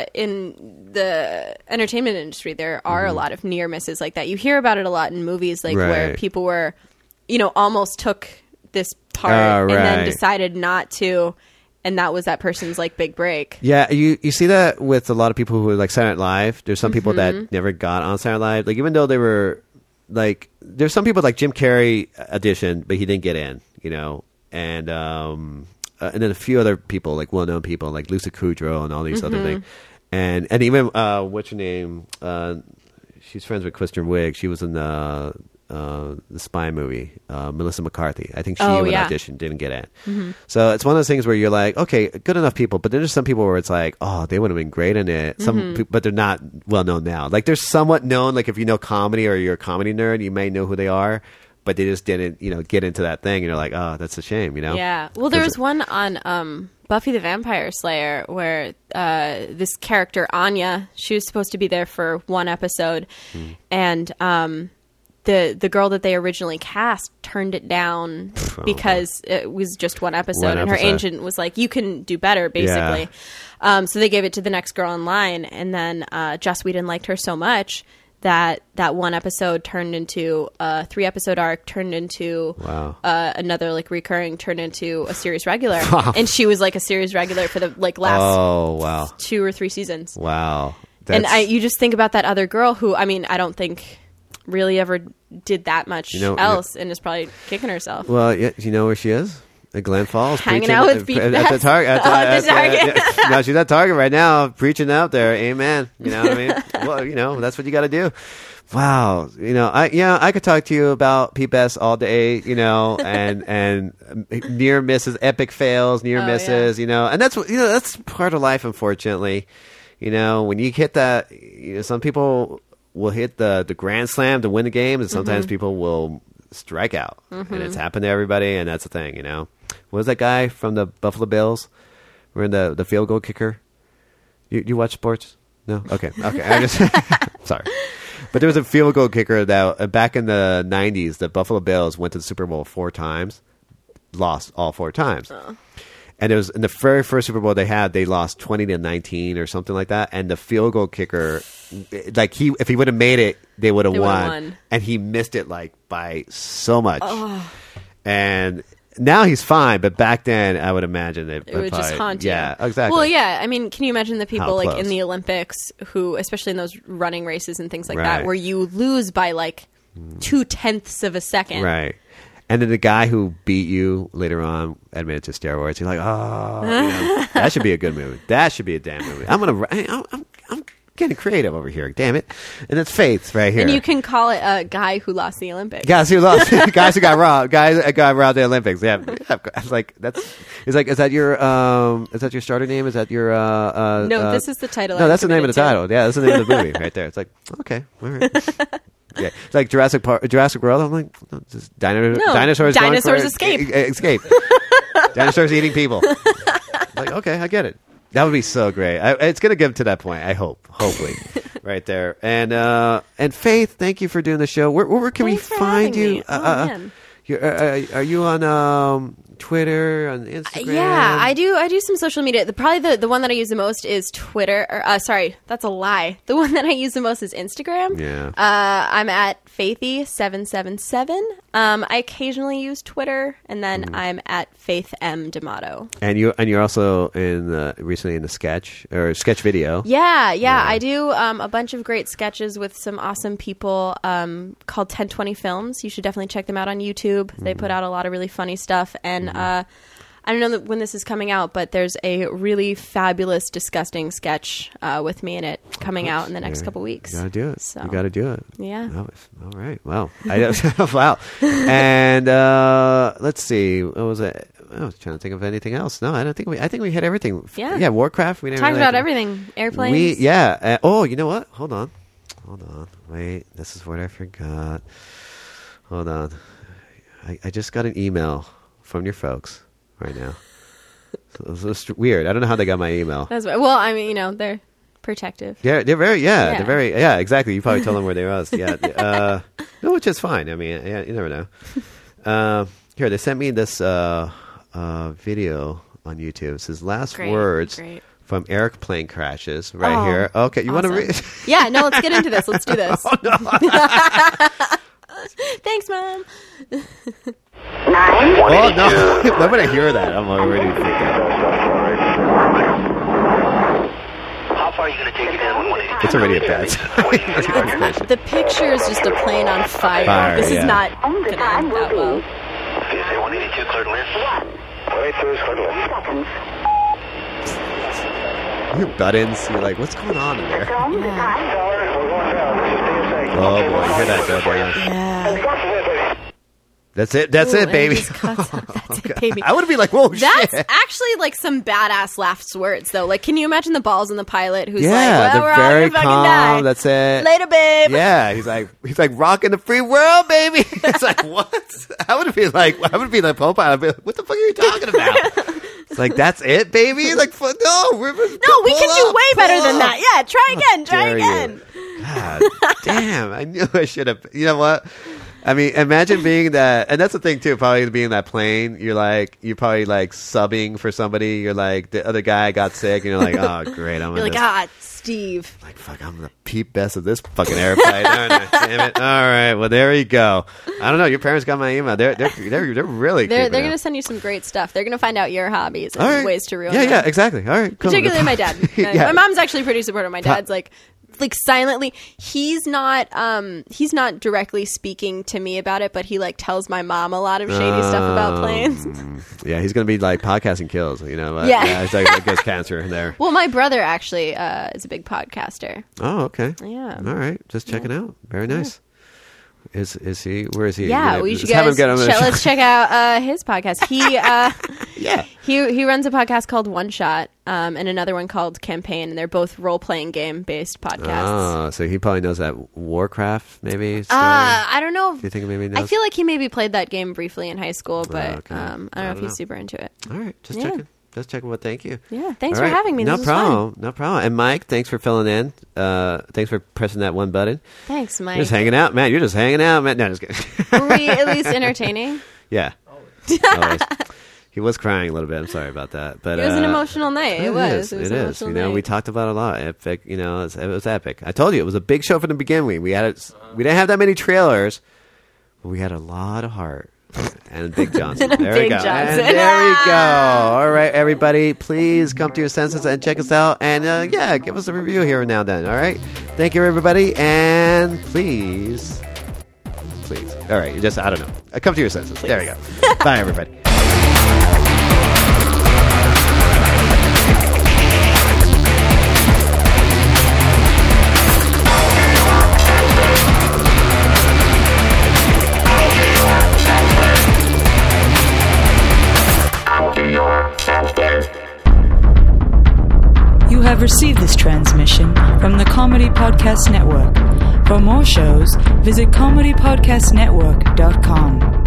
in the entertainment industry, there are a lot of near misses like that. You hear about it a lot in movies, like, where people were, almost took this part and then decided not to, and that was that person's like big break. Yeah, you see that with a lot of people who are like Saturday Night Live. There's some people that never got on Saturday Night Live. Like even though they were like, there's some people like Jim Carrey auditioned, but he didn't get in. And then a few other people, like well-known people, like Lucy Kudrow and all these other things. And even what's her name? She's friends with Kristen Wiig. She was in the spy movie, Melissa McCarthy. I think she went audition, didn't get in. So it's one of those things where you're like, okay, good enough people, but there's some people where it's like, oh, they would have been great in it. But they're not well known now. Like they're somewhat known. Like if you know comedy or you're a comedy nerd, you may know who they are, but they just didn't, get into that thing. And you're like, oh, that's a shame, Yeah. Well, there was one on Buffy the Vampire Slayer where this character Anya, she was supposed to be there for one episode, and the girl that they originally cast turned it down because it was just one episode, and her agent was like, you can do better, basically. So they gave it to the next girl in line, and then Joss Whedon liked her so much that one episode turned into a 3-episode arc, turned into another like recurring, turned into a series regular. And she was like a series regular for the like last 2 or 3 seasons. Wow. And you just think about that other girl who, I mean, I don't think really ever did that much else and is probably kicking herself. Well, you know where she is? At Glen Falls. Hanging out with Pete Best. At the Target. No, she's at Target right now, preaching out there. Amen. You know what I mean? Well, that's what you got to do. Wow. I could talk to you about Pete Best all day, and near misses, epic fails, near misses, and that's part of life, unfortunately. When you hit that, some people will hit the grand slam to win the game, and sometimes people will strike out, and it's happened to everybody, and that's the thing. What was that guy from the Buffalo Bills? We're in the field goal kicker. You watch sports? No? Okay. I just sorry, but there was a field goal kicker that back in the 90s, the Buffalo Bills went to the Super Bowl 4 times, lost all 4 times. And it was in the very first Super Bowl they lost 20-19 or something like that. And the field goal kicker, like if he would have made it, they would have won. And he missed it like by so much. And now he's fine, but back then I would imagine it would just haunt you. Yeah, exactly. Well, yeah. I mean, can you imagine the people like close? in the Olympics who, especially in those running races and things like Right. that, where you lose by like 0.2 of a second. Right. And then the guy who beat you later on admitted to steroids. You're like, oh, that should be a good movie. That should be a damn movie. I'm getting creative over here. Damn it. And it's Faith right here. And you can call it a guy who lost the Olympics. Guys who lost, guys who got robbed, guys that got robbed the Olympics. Yeah, I was like, is that your starter name? Is that your no, this is the title. No, that's the name of the title. Yeah, that's the name of the movie right there. It's like, okay, all right. Yeah, it's like Jurassic World. I'm like, no, just dinosaurs escape. Escape. Dinosaurs eating people. Like, okay, I get it. That would be so great. It's gonna get to that point. I hope, hopefully, right there. And Faith, thank you for doing the show. Where can we find you? Man. Are you on Twitter, on Instagram? Yeah, I do some social media. Probably the one that I use the most is Twitter. Sorry, that's a lie. The one that I use the most is Instagram. Yeah. I'm at Faithy777. I occasionally use Twitter, and then I'm at Faith M. D'Amato. And you're also recently in the sketch video. Yeah. I do a bunch of great sketches with some awesome people called 1020 Films. You should definitely check them out on YouTube. They put out a lot of really funny stuff, and I don't know when this is coming out, but there's a really fabulous, disgusting sketch with me in it coming out in the next couple weeks. You gotta do it. So. You gotta do it. Yeah. All right. Well, wow. And let's see. What was it? I was trying to think of anything else. No, I think we hit everything. Yeah. Warcraft. We didn't talked really about everything. Airplanes. You know what? Hold on. Wait. This is what I forgot. Hold on. I just got an email from your folks right now. So it's weird. I don't know how they got my email. Well, I mean, they're protective. Yeah, they're very. Yeah, they're very. Yeah, exactly. You probably told them where they was. Yeah, no, which is fine. I mean, yeah, you never know. Here, they sent me this video on YouTube. It says last words from Eric Plane Crashes right here. Okay, you want to read? Yeah, no, let's get into this. Let's do this. Oh, no. Thanks, Mom. 9. Oh, no. When I hear that, I'm already freaked out. How far are you going to take it down? It's already a bad. The picture is just a plane on fire. This is not going to end that well. PSA 182 cleared list. 182 is cleared list. Your buttons, you're like, what's going on in there? Yeah. Oh boy, you hear that go down. Yeah. That's it. That's it, baby. That's it, baby. I would be like, whoa, That's shit. actually like some badass last words, though. Like, can you imagine the balls in the pilot who's like, they're we're all very gonna fucking calm. die. That's it. Later, babe. Yeah, he's like rocking the free world, baby. It's like, what? I would be like co-pilot. I'd be like, what the fuck are you talking about? It's like, that's it, baby. Like, no, we can do way better than that. Yeah, try again. God damn! I knew I should have. You know what? I mean, imagine being that, and that's the thing too. Probably being that plane, you're probably like subbing for somebody. You're like, the other guy got sick, and you're like, oh great, You're like, Steve. Like, fuck, I'm the Pete Best of this fucking airplane. Oh, no, damn it! All right, well there you go. I don't know. Your parents got my email. They're really. They're going to send you some great stuff. They're going to find out your hobbies and ways to ruin them. Yeah, exactly. All right, cool. Particularly my dad. Yeah. My mom's actually pretty supportive. My dad's like silently, he's not directly speaking to me about it, but he like tells my mom a lot of shady stuff about planes. Yeah, he's gonna be like podcasting kills, you know. Yeah, it's like it gets cancer there. Well, my brother actually is a big podcaster. Oh, okay. Yeah. All right, just checking out. Very nice. Is he? Where is he? Yeah, we should guys. Let's check out his podcast. He he runs a podcast called One Shot, and another one called Campaign, and they're both role playing game based podcasts. Oh, so he probably knows that Warcraft maybe. Story? I don't know. Do you think maybe knows? I feel like he maybe played that game briefly in high school, but I don't know if he's super into it. All right, just checking. Just checking. Well, thank you. Yeah, thanks for having me. No problem. And Mike, thanks for filling in. Thanks for pressing that one button. Thanks, Mike. You're just hanging out, man. You're just hanging out, man. No, just kidding. Were we at least entertaining? Yeah. Always. He was crying a little bit. I'm sorry about that, but it was an emotional night. It was. It is. You know, we talked about a lot. Epic. You know, it was epic. I told you it was a big show from the beginning. We didn't have that many trailers, but we had a lot of heart. And Big Johnson. And There we Big go. Johnson. And there we go. All right, everybody, please come to your senses and check us out. And yeah, give us a review here and now and then. All right. Thank you, everybody. And please. All right. Just, I don't know. Come to your senses. Please. There we go. Bye, everybody. You have received this transmission from the Comedy Podcast Network. For more shows, visit comedypodcastnetwork.com.